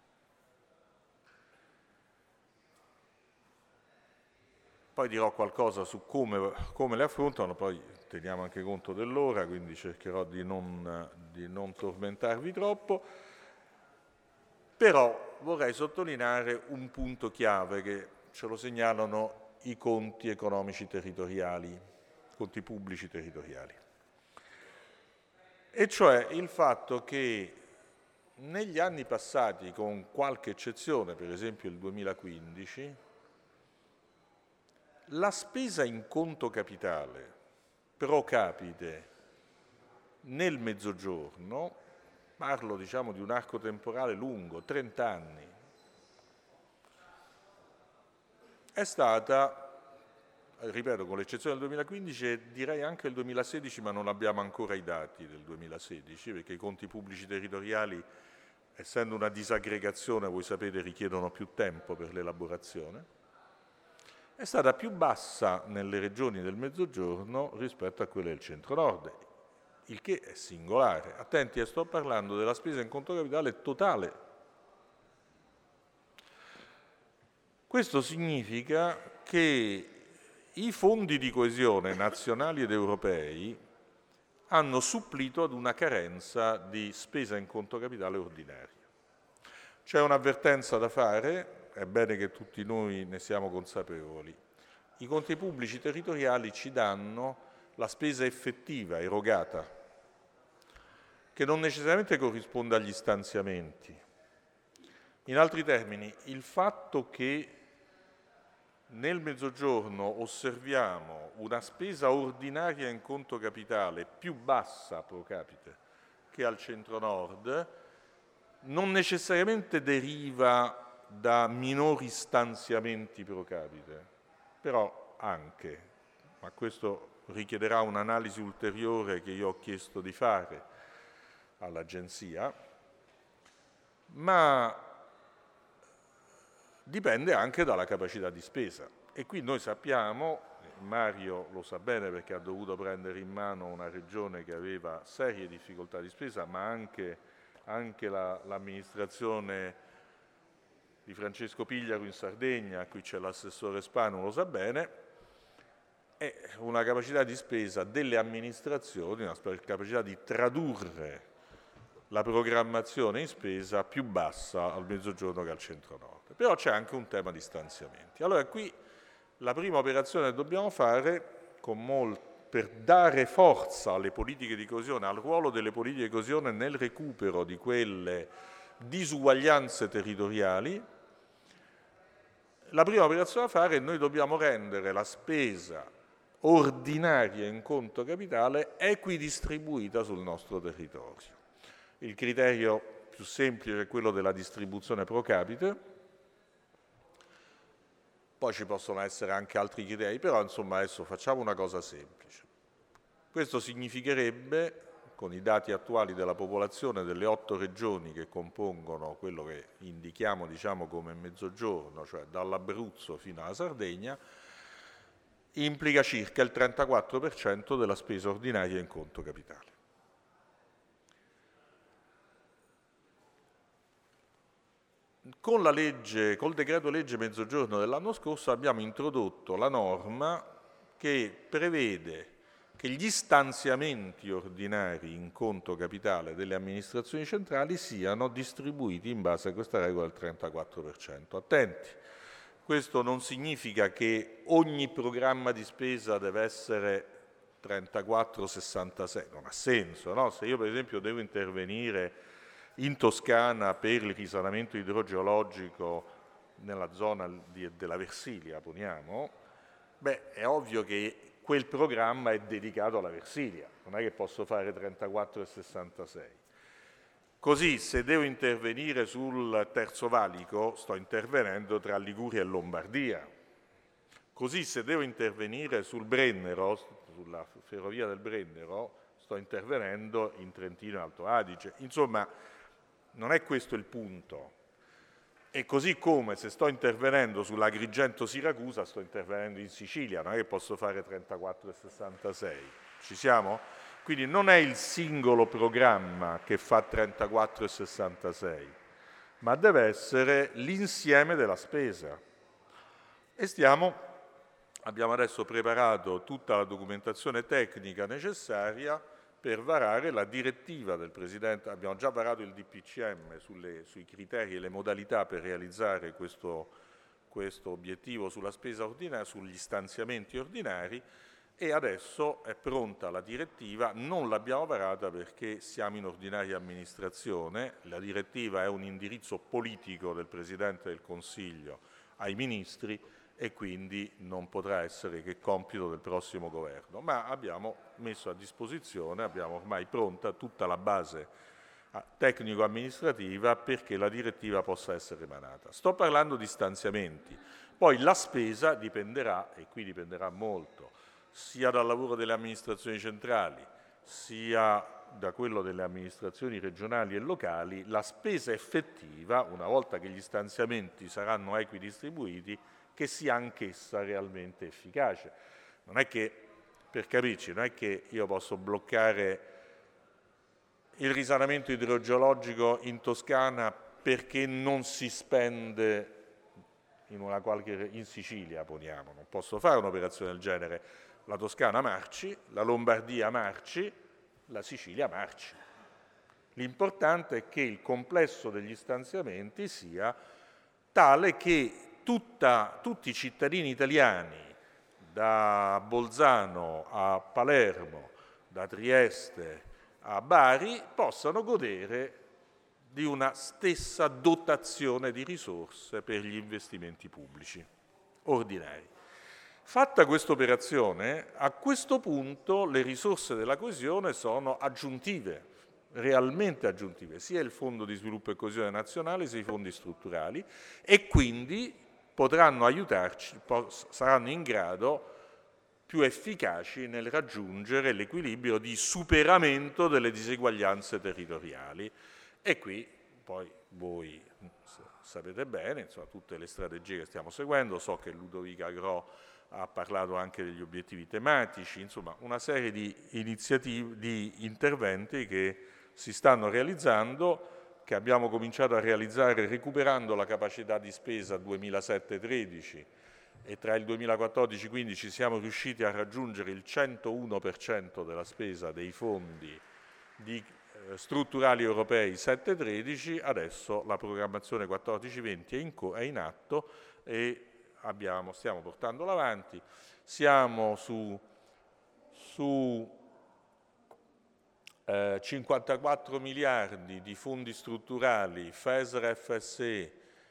Poi dirò qualcosa su come le affrontano, poi teniamo anche conto dell'ora, quindi cercherò di non tormentarvi troppo, però vorrei sottolineare un punto chiave che ce lo segnalano i conti economici territoriali, conti pubblici territoriali, e cioè il fatto che negli anni passati, con qualche eccezione, per esempio il 2015, la spesa in conto capitale pro capite nel Mezzogiorno, parlo diciamo di un arco temporale lungo, 30 anni, è stata, ripeto, con l'eccezione del 2015 e direi anche del 2016, ma non abbiamo ancora i dati del 2016, perché i conti pubblici territoriali, essendo una disaggregazione, voi sapete, richiedono più tempo per l'elaborazione, è stata più bassa nelle regioni del Mezzogiorno rispetto a quelle del Centro-Nord, il che è singolare. Attenti, sto parlando della spesa in conto capitale totale. Questo significa che i fondi di coesione nazionali ed europei hanno supplito ad una carenza di spesa in conto capitale ordinaria. C'è un'avvertenza da fare, è bene che tutti noi ne siamo consapevoli. I conti pubblici territoriali ci danno la spesa effettiva erogata, che non necessariamente corrisponde agli stanziamenti. In altri termini, il fatto che nel Mezzogiorno osserviamo una spesa ordinaria in conto capitale più bassa pro capite che al Centro-Nord non necessariamente deriva da minori stanziamenti pro capite, però anche, ma questo richiederà un'analisi ulteriore che io ho chiesto di fare all'Agenzia, ma dipende anche dalla capacità di spesa. E qui noi sappiamo, Mario lo sa bene perché ha dovuto prendere in mano una regione che aveva serie difficoltà di spesa, ma anche l'amministrazione di Francesco Pigliaro in Sardegna, qui c'è l'assessore Spano, lo sa bene, è una capacità di spesa delle amministrazioni, una capacità di tradurre la programmazione in spesa più bassa al Mezzogiorno che al Centro-Nord. Però c'è anche un tema di stanziamenti. Allora qui la prima operazione che dobbiamo fare per dare forza alle politiche di coesione, al ruolo delle politiche di coesione nel recupero di quelle disuguaglianze territoriali, la prima operazione da fare è che noi dobbiamo rendere la spesa ordinaria in conto capitale equidistribuita sul nostro territorio. Il criterio più semplice è quello della distribuzione pro capite, poi ci possono essere anche altri criteri, però insomma adesso facciamo una cosa semplice. Questo significherebbe, con i dati attuali della popolazione delle 8 regioni che compongono quello che indichiamo diciamo come Mezzogiorno, cioè dall'Abruzzo fino alla Sardegna, implica circa il 34% della spesa ordinaria in conto capitale. Col decreto legge Mezzogiorno dell'anno scorso abbiamo introdotto la norma che prevede che gli stanziamenti ordinari in conto capitale delle amministrazioni centrali siano distribuiti in base a questa regola del 34%. Attenti, questo non significa che ogni programma di spesa deve essere 34-66, non ha senso, no? Se io per esempio devo intervenire in Toscana per il risanamento idrogeologico nella zona della Versilia, poniamo, è ovvio che quel programma è dedicato alla Versilia, non è che posso fare 34 e 66. Così, se devo intervenire sul Terzo Valico, sto intervenendo tra Liguria e Lombardia. Così, se devo intervenire sul Brennero, sulla ferrovia del Brennero, sto intervenendo in Trentino e Alto Adige. Insomma, non è questo il punto. E così come se sto intervenendo sull'Agrigento-Siracusa, sto intervenendo in Sicilia, non è che posso fare 34 e 66. Ci siamo? Quindi non è il singolo programma che fa 34 e 66, ma deve essere l'insieme della spesa. E abbiamo adesso preparato tutta la documentazione tecnica necessaria per varare la direttiva del Presidente. Abbiamo già varato il DPCM sui criteri e le modalità per realizzare questo obiettivo sulla spesa ordinaria, sugli stanziamenti ordinari, e adesso è pronta la direttiva. Non l'abbiamo varata perché siamo in ordinaria amministrazione, la direttiva è un indirizzo politico del Presidente del Consiglio ai ministri e quindi non potrà essere che compito del prossimo governo, ma abbiamo messo a disposizione, abbiamo ormai pronta tutta la base tecnico-amministrativa perché la direttiva possa essere emanata. Sto parlando di stanziamenti, poi la spesa dipenderà, e qui dipenderà molto, sia dal lavoro delle amministrazioni centrali, sia da quello delle amministrazioni regionali e locali. La spesa effettiva, una volta che gli stanziamenti saranno equidistribuiti, che sia anch'essa realmente efficace. Non è che, per capirci, non è che io posso bloccare il risanamento idrogeologico in Toscana perché non si spende in Sicilia, poniamo, non posso fare un'operazione del genere. La Toscana marci, la Lombardia marci, la Sicilia marci. L'importante è che il complesso degli stanziamenti sia tale che tutti i cittadini italiani, da Bolzano a Palermo, da Trieste a Bari, possano godere di una stessa dotazione di risorse per gli investimenti pubblici ordinari. Fatta questa operazione, a questo punto le risorse della coesione sono aggiuntive, realmente aggiuntive, sia il Fondo di Sviluppo e Coesione Nazionale sia i fondi strutturali, e quindi potranno aiutarci, saranno in grado più efficaci nel raggiungere l'equilibrio di superamento delle diseguaglianze territoriali. E qui poi voi sapete bene, insomma, tutte le strategie che stiamo seguendo, so che Ludovica Gro ha parlato anche degli obiettivi tematici, insomma una serie di iniziative, di interventi che si stanno realizzando, che abbiamo cominciato a realizzare recuperando la capacità di spesa 2007-13 e tra il 2014-15 siamo riusciti a raggiungere il 101% della spesa dei fondi strutturali europei 7-13, adesso la programmazione 14-20 è in atto e stiamo portandola avanti, siamo su 54 miliardi di fondi strutturali, FESR e FSE.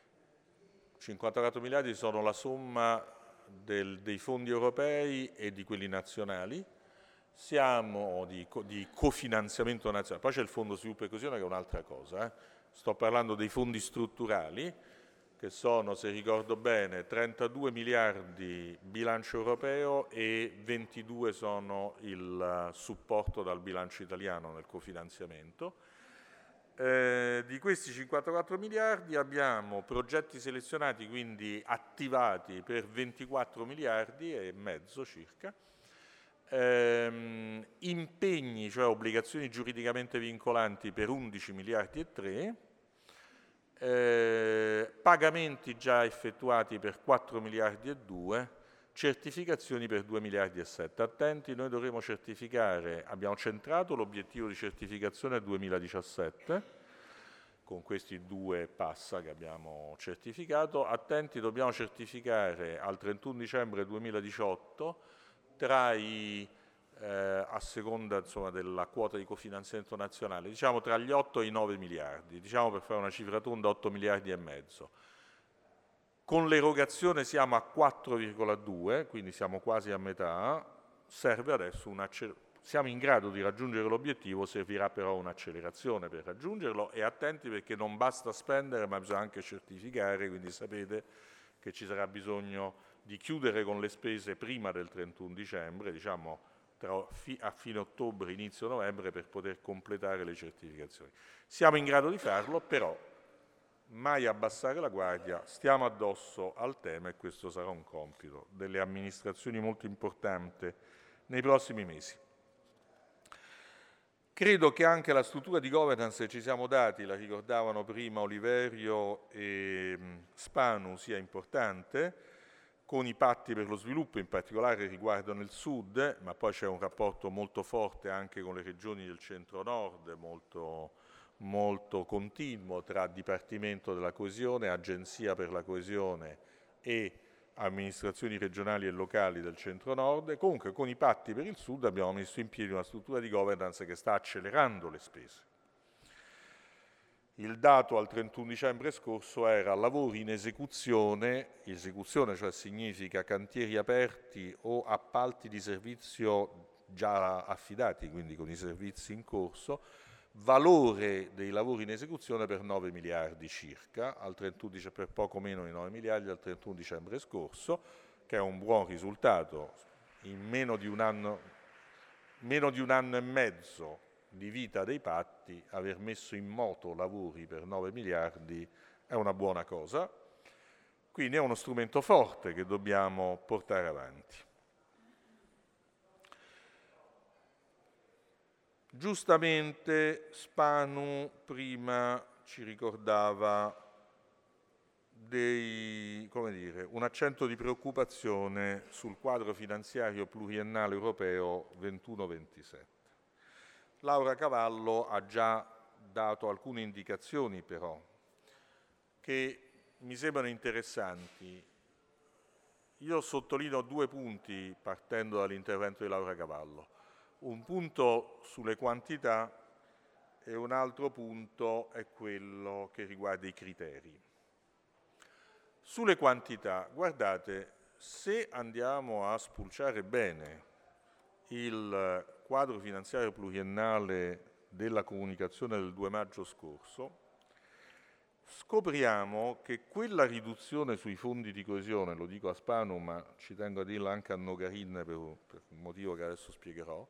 54 miliardi sono la somma dei fondi europei e di quelli nazionali, siamo di cofinanziamento nazionale, poi c'è il Fondo Sviluppo e Coesione che è un'altra cosa, sto parlando dei fondi strutturali, che sono, se ricordo bene, 32 miliardi bilancio europeo e 22 sono il supporto dal bilancio italiano nel cofinanziamento. Di questi 54 miliardi abbiamo progetti selezionati, quindi attivati, per 24 miliardi e mezzo circa, impegni, cioè obbligazioni giuridicamente vincolanti, per 11 miliardi e 3, pagamenti già effettuati per 4 miliardi e 2, certificazioni per 2 miliardi e 7. Attenti, noi dovremo certificare, abbiamo centrato l'obiettivo di certificazione al 2017, con questi 2 passa che abbiamo certificato. Attenti, dobbiamo certificare al 31 dicembre 2018 a seconda, insomma, della quota di cofinanziamento nazionale, diciamo tra gli 8 e i 9 miliardi, diciamo per fare una cifra tonda 8 miliardi e mezzo. Con l'erogazione siamo a 4,2, quindi siamo quasi a metà, serve adesso siamo in grado di raggiungere l'obiettivo, servirà però un'accelerazione per raggiungerlo, e attenti perché non basta spendere ma bisogna anche certificare, quindi sapete che ci sarà bisogno di chiudere con le spese prima del 31 dicembre, diciamo a fine ottobre, inizio novembre, per poter completare le certificazioni. Siamo in grado di farlo, però mai abbassare la guardia, stiamo addosso al tema e questo sarà un compito delle amministrazioni molto importante nei prossimi mesi. Credo che anche la struttura di governance ci siamo dati, la ricordavano prima Oliverio e Spanu, sia importante, con i patti per lo sviluppo, in particolare riguardano il Sud, ma poi c'è un rapporto molto forte anche con le regioni del centro-nord, molto continuo tra Dipartimento della Coesione, Agenzia per la Coesione e amministrazioni regionali e locali del centro-nord. E comunque con i patti per il Sud abbiamo messo in piedi una struttura di governance che sta accelerando le spese. Il dato al 31 dicembre scorso era lavori in esecuzione cioè significa cantieri aperti o appalti di servizio già affidati, quindi con i servizi in corso, valore dei lavori in esecuzione per 9 miliardi circa, per poco meno di 9 miliardi al 31 dicembre scorso, che è un buon risultato. In meno di un anno e mezzo di vita dei patti, aver messo in moto lavori per 9 miliardi è una buona cosa, quindi è uno strumento forte che dobbiamo portare avanti. Giustamente Spanu prima ci ricordava un accento di preoccupazione sul quadro finanziario pluriennale europeo 21-27. Laura Cavallo ha già dato alcune indicazioni però che mi sembrano interessanti. Io sottolineo 2 punti partendo dall'intervento di Laura Cavallo. Un punto sulle quantità e un altro punto è quello che riguarda i criteri. Sulle quantità, guardate, se andiamo a spulciare bene il quadro finanziario pluriennale della comunicazione del 2 maggio scorso, scopriamo che quella riduzione sui fondi di coesione, lo dico a Spanu ma ci tengo a dirlo anche a Nogarin per un motivo che adesso spiegherò,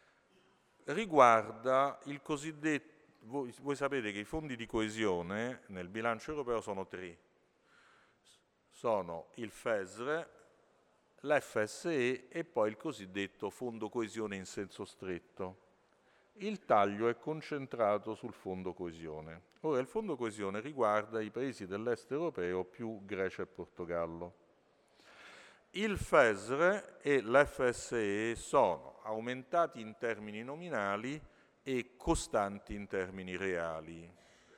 riguarda il cosiddetto, voi sapete che i fondi di coesione nel bilancio europeo sono 3, sono il FESR, l'FSE e poi il cosiddetto fondo coesione in senso stretto. Il taglio è concentrato sul fondo coesione. Ora il fondo coesione riguarda i paesi dell'est europeo più Grecia e Portogallo. Il FESR e l'FSE sono aumentati in termini nominali e costanti in termini reali.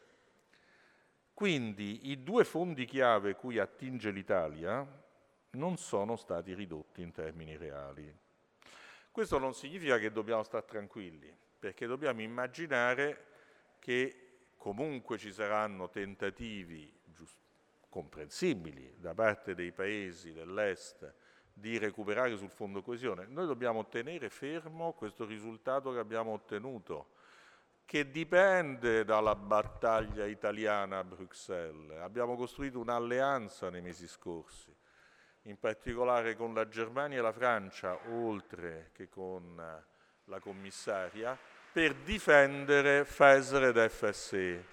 Quindi i 2 fondi chiave cui attinge l'Italia non sono stati ridotti in termini reali. Questo non significa che dobbiamo stare tranquilli, perché dobbiamo immaginare che comunque ci saranno tentativi comprensibili da parte dei paesi dell'est di recuperare sul fondo coesione. Noi dobbiamo tenere fermo questo risultato che abbiamo ottenuto, che dipende dalla battaglia italiana a Bruxelles. Abbiamo costruito un'alleanza nei mesi scorsi, in particolare con la Germania e la Francia, oltre che con la commissaria, per difendere FESR ed FSE.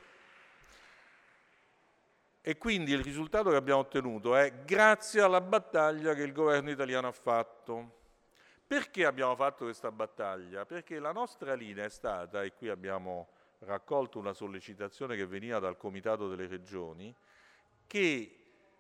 E quindi il risultato che abbiamo ottenuto è grazie alla battaglia che il governo italiano ha fatto. Perché abbiamo fatto questa battaglia? Perché la nostra linea è stata, e qui abbiamo raccolto una sollecitazione che veniva dal Comitato delle Regioni, che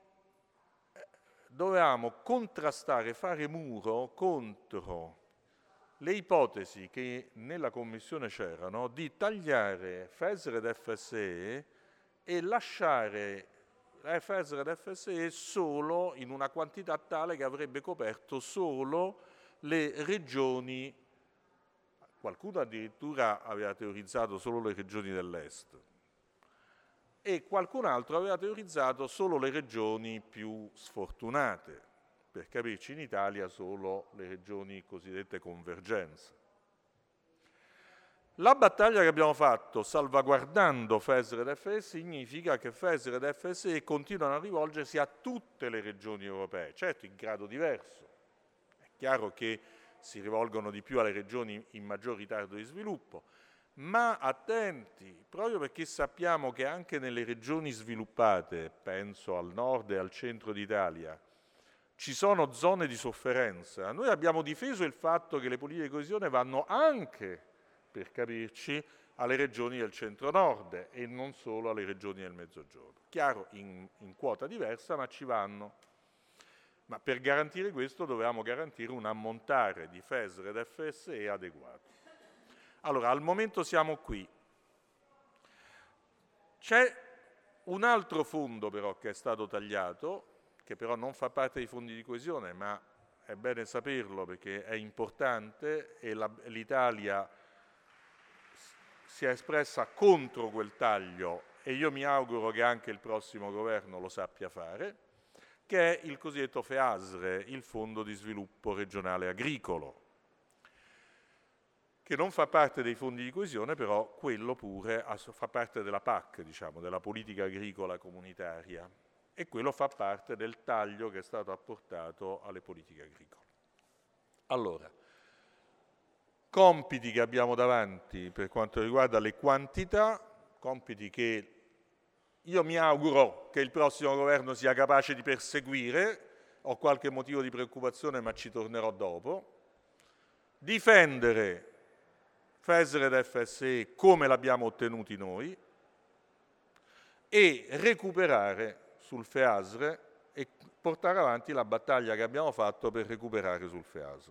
dovevamo contrastare, fare muro contro le ipotesi che nella Commissione c'erano di tagliare FESR ed FSE e lasciare FESR ed FSE solo in una quantità tale che avrebbe coperto solo le regioni, qualcuno addirittura aveva teorizzato solo le regioni dell'est e qualcun altro aveva teorizzato solo le regioni più sfortunate, per capirci in Italia solo le regioni cosiddette convergenze. La battaglia che abbiamo fatto salvaguardando FESR ed FSE significa che FESR ed FSE continuano a rivolgersi a tutte le regioni europee, certo in grado diverso. È chiaro che si rivolgono di più alle regioni in maggior ritardo di sviluppo, ma attenti, proprio perché sappiamo che anche nelle regioni sviluppate, penso al nord e al centro d'Italia, ci sono zone di sofferenza. Noi abbiamo difeso il fatto che le politiche di coesione vanno anche, per capirci, alle regioni del centro-nord e non solo alle regioni del mezzogiorno. Chiaro, in quota diversa, ma ci vanno. Ma per garantire questo dovevamo garantire un ammontare di FESR ed FSE adeguato. Allora, al momento siamo qui. C'è un altro fondo però che è stato tagliato, che però non fa parte dei fondi di coesione, ma è bene saperlo perché è importante e l'Italia si è espressa contro quel taglio e io mi auguro che anche il prossimo governo lo sappia fare, che è il cosiddetto FEASRE, il Fondo di Sviluppo Regionale Agricolo, che non fa parte dei fondi di coesione, però quello pure fa parte della PAC, diciamo, della politica agricola comunitaria, e quello fa parte del taglio che è stato apportato alle politiche agricole. Allora, compiti che abbiamo davanti per quanto riguarda le quantità, compiti che io mi auguro che il prossimo governo sia capace di perseguire, ho qualche motivo di preoccupazione ma ci tornerò dopo, difendere FESR ed FSE come l'abbiamo ottenuti noi e recuperare sul FEASR e portare avanti la battaglia che abbiamo fatto per recuperare sul FEASR.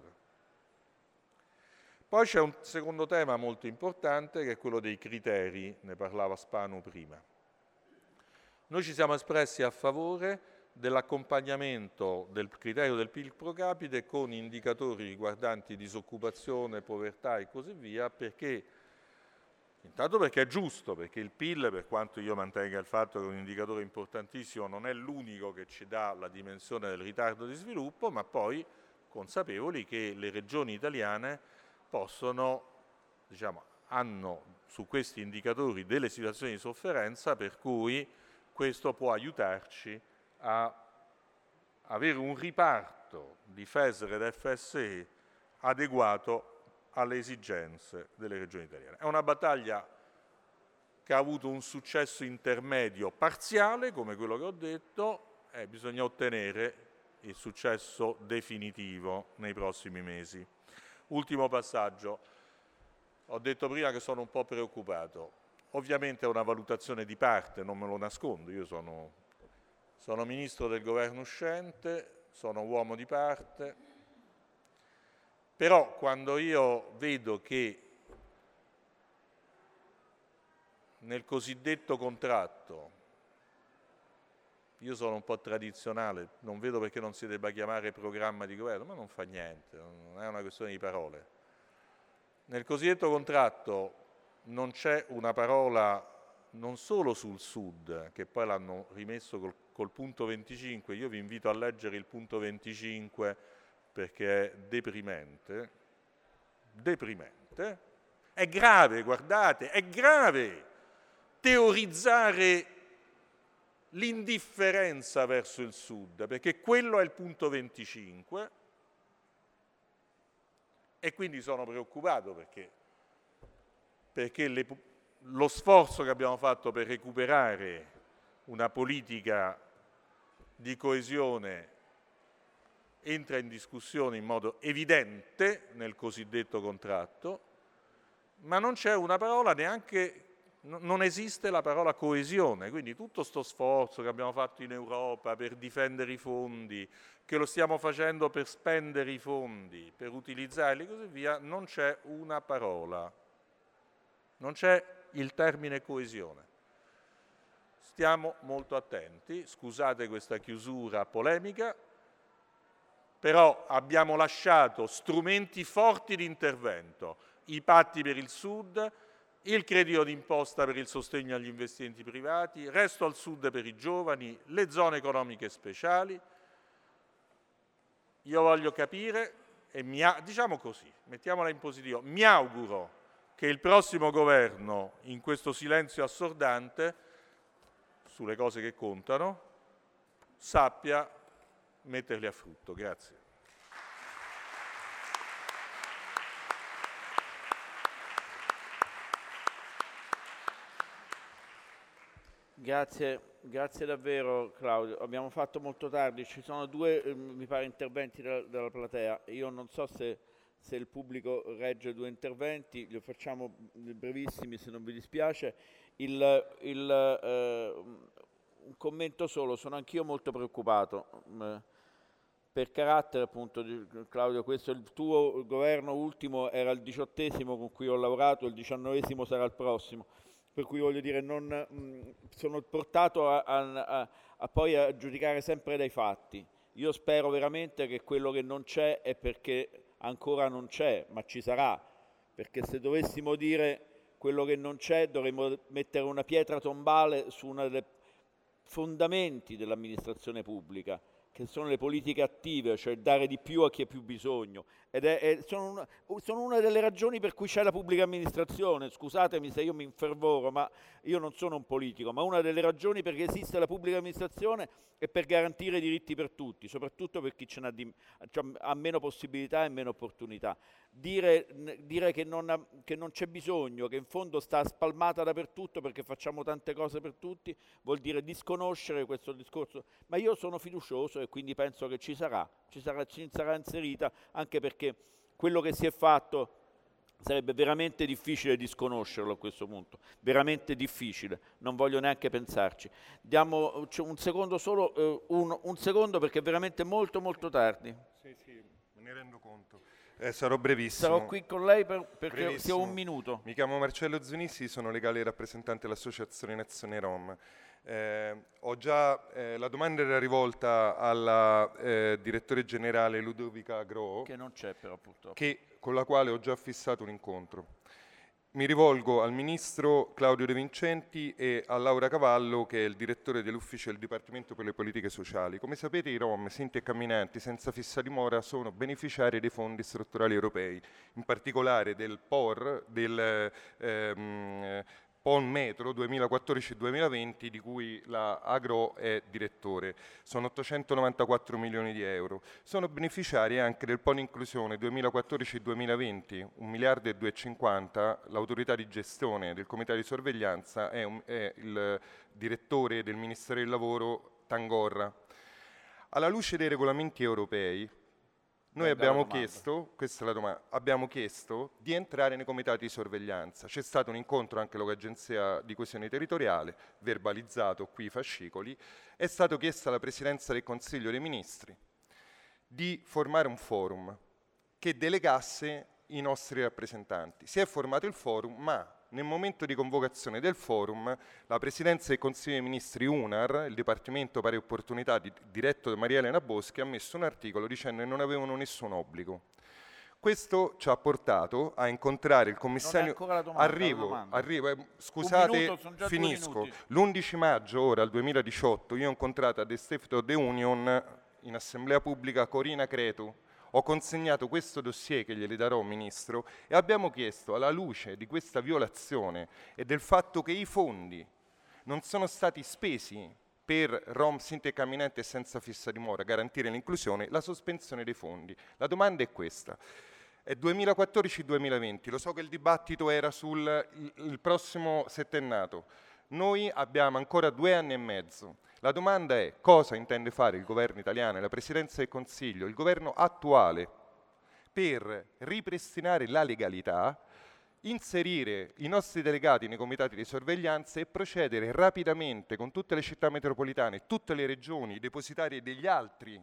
Poi c'è un secondo tema molto importante che è quello dei criteri, ne parlava Spanu prima. Noi ci siamo espressi a favore dell'accompagnamento del criterio del PIL pro capite con indicatori riguardanti disoccupazione, povertà e così via, perché intanto perché è giusto, perché il PIL, per quanto io mantenga il fatto che è un indicatore importantissimo, non è l'unico che ci dà la dimensione del ritardo di sviluppo, ma poi consapevoli che le regioni italiane possono, hanno su questi indicatori delle situazioni di sofferenza per cui questo può aiutarci a avere un riparto di FESR ed FSE adeguato alle esigenze delle regioni italiane. È una battaglia che ha avuto un successo intermedio parziale, come quello che ho detto, e bisogna ottenere il successo definitivo nei prossimi mesi. Ultimo passaggio, ho detto prima che sono un po' preoccupato. Ovviamente è una valutazione di parte, non me lo nascondo, io sono ministro del governo uscente, sono uomo di parte, però quando io vedo che nel cosiddetto contratto, io sono un po' tradizionale, non vedo perché non si debba chiamare programma di governo, ma non fa niente, non è una questione di parole. Nel cosiddetto contratto non c'è una parola non solo sul Sud, che poi l'hanno rimesso col punto 25, io vi invito a leggere il punto 25 perché è deprimente, è grave, guardate, è grave teorizzare l'indifferenza verso il Sud, perché quello è il punto 25 e quindi sono preoccupato perché lo sforzo che abbiamo fatto per recuperare una politica di coesione entra in discussione in modo evidente nel cosiddetto contratto, ma non c'è una parola neanche, non esiste la parola coesione, quindi tutto sto sforzo che abbiamo fatto in Europa per difendere i fondi, che lo stiamo facendo per spendere i fondi, per utilizzarli e così via, non c'è una parola, non c'è il termine coesione. Stiamo molto attenti, scusate questa chiusura polemica, però abbiamo lasciato strumenti forti di intervento, i patti per il Sud, il credito d'imposta per il sostegno agli investimenti privati, Resto al Sud per i giovani, le zone economiche speciali. Io voglio capire, e diciamo così, mettiamola in positivo, mi auguro che il prossimo governo, in questo silenzio assordante, sulle cose che contano, sappia metterli a frutto. Grazie. Grazie davvero Claudio. Abbiamo fatto molto tardi, ci sono due, mi pare, interventi dalla platea. Io non so se il pubblico regge due interventi, li facciamo brevissimi se non vi dispiace. Un commento solo, sono anch'io molto preoccupato. Per carattere, appunto, Claudio, questo il tuo governo ultimo era il 18° con cui ho lavorato, il 19° sarà il prossimo. Per cui voglio dire, sono portato a poi a giudicare sempre dai fatti. Io spero veramente che quello che non c'è è perché ancora non c'è, ma ci sarà. Perché se dovessimo dire quello che non c'è, dovremmo mettere una pietra tombale su uno dei fondamenti dell'amministrazione pubblica, che sono le politiche attive, cioè dare di più a chi ha più bisogno. Sono una delle ragioni per cui c'è la pubblica amministrazione. Scusatemi se io mi infervoro, ma io non sono un politico, ma una delle ragioni perché esiste la pubblica amministrazione è per garantire i diritti per tutti, soprattutto per chi ha meno possibilità e meno opportunità. Dire che non c'è bisogno, che in fondo sta spalmata dappertutto perché facciamo tante cose per tutti, vuol dire disconoscere questo discorso. Ma io sono fiducioso e quindi penso che ci sarà inserita, anche perché quello che si è fatto Sarebbe veramente difficile disconoscerlo a questo punto, veramente difficile, non voglio neanche pensarci. Diamo un secondo solo, un secondo perché è veramente molto molto tardi. Sì, me ne rendo conto. Sarò brevissimo. Sarò qui con lei perché Brevissimo. sia un minuto. Mi chiamo Marcello Zunissi, sono legale rappresentante dell'Associazione Nazione Rom. La domanda era rivolta alla direttore generale Ludovica Gro, Che non c'è però purtroppo. con la quale ho già fissato un incontro. Mi rivolgo al ministro Claudio De Vincenti e a Laura Cavallo, che è il direttore dell'ufficio del Dipartimento per le Politiche Sociali. Come sapete, i Rom, sinti e camminanti senza fissa dimora sono beneficiari dei fondi strutturali europei, in particolare del POR, del PON Metro 2014-2020, di cui la Agro è direttore. Sono 894 milioni di euro. Sono beneficiari anche del PON Inclusione 2014-2020, 1 miliardo e 250. L'autorità di gestione del comitato di sorveglianza è il direttore del Ministero del Lavoro Tangorra. Alla luce dei regolamenti europei, noi abbiamo chiesto, questa è la domanda, abbiamo chiesto di entrare nei comitati di sorveglianza. C'è stato un incontro anche con l'Agenzia di Coesione Territoriale, verbalizzato qui i fascicoli. È stato chiesto alla Presidenza del Consiglio dei Ministri di formare un forum che delegasse i nostri rappresentanti. Si è formato il forum, ma nel momento di convocazione del forum, la Presidenza del Consiglio dei Ministri UNAR, il Dipartimento Pari Opportunità diretto da Maria Elena Boschi, ha messo un articolo dicendo che non avevano nessun obbligo. Questo ci ha portato a incontrare il commissario... Arrivo, scusate, finisco. L'11 maggio, ora, al 2018, io ho incontrato ad Estefito de Union, in assemblea pubblica, Corina Cretu. Ho consegnato questo dossier che glieli darò, Ministro, e abbiamo chiesto, alla luce di questa violazione e del fatto che i fondi non sono stati spesi per Rom, Sinti e Camminanti e senza fissa dimora, garantire l'inclusione, la sospensione dei fondi. La domanda è questa. È 2014-2020, lo so che il dibattito era sul prossimo settennato. Noi abbiamo ancora 2 anni e mezzo. La domanda è: cosa intende fare il governo italiano e la Presidenza del Consiglio, il governo attuale, per ripristinare la legalità, inserire i nostri delegati nei comitati di sorveglianza e procedere rapidamente con tutte le città metropolitane, tutte le regioni depositarie degli altri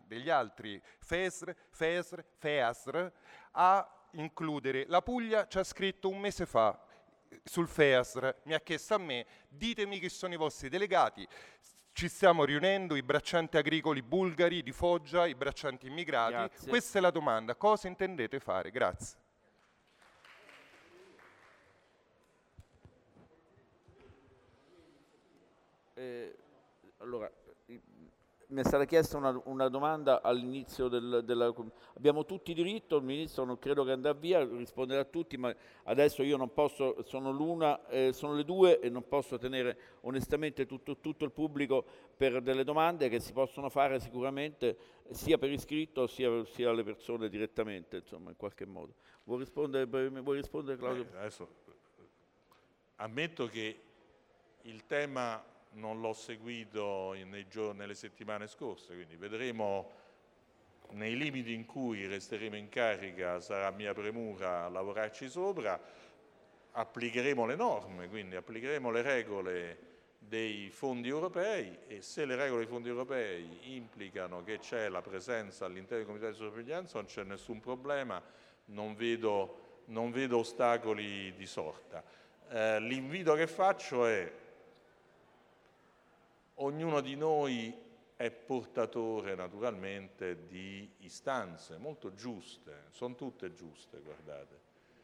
FEASR a includere. La Puglia ci ha scritto un mese fa sul FEASR, mi ha chiesto a me: ditemi chi sono i vostri delegati. Ci stiamo riunendo, i braccianti agricoli bulgari di Foggia, i braccianti immigrati. Grazie. Questa è la domanda: cosa intendete fare? Grazie. Allora, mi è stata chiesta una domanda all'inizio della... Abbiamo tutti diritto, il Ministro non credo che andrà via, risponderà a tutti, ma adesso io non posso, sono le 2 e non posso tenere onestamente tutto il pubblico per delle domande che si possono fare sicuramente sia per iscritto sia alle persone direttamente, insomma, in qualche modo. Vuoi rispondere Claudio? Adesso ammetto che il tema non l'ho seguito nelle settimane scorse, quindi vedremo nei limiti in cui resteremo in carica, sarà mia premura lavorarci sopra, applicheremo le norme, quindi applicheremo le regole dei fondi europei e se le regole dei fondi europei implicano che c'è la presenza all'interno dei comitati di sorveglianza non c'è nessun problema, non vedo ostacoli di sorta. L'invito che faccio è: ognuno di noi è portatore naturalmente di istanze molto giuste, sono tutte giuste, guardate.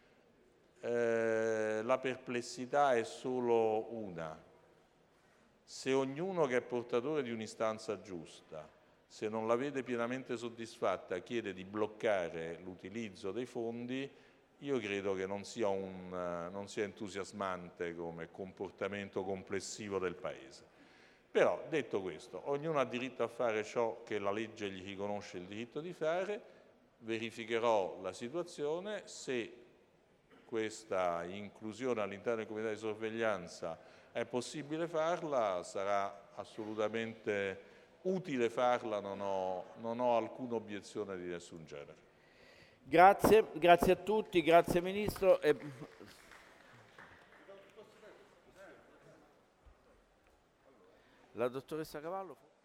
La perplessità è solo una. Se ognuno che è portatore di un'istanza giusta, se non la vede pienamente soddisfatta, chiede di bloccare l'utilizzo dei fondi, io credo che non sia entusiasmante come comportamento complessivo del Paese. Però, detto questo, ognuno ha diritto a fare ciò che la legge gli riconosce il diritto di fare, verificherò la situazione, se questa inclusione all'interno del comitato di sorveglianza è possibile farla, sarà assolutamente utile farla, non ho alcuna obiezione di nessun genere. Grazie a tutti, grazie Ministro. La dottoressa Cavallo.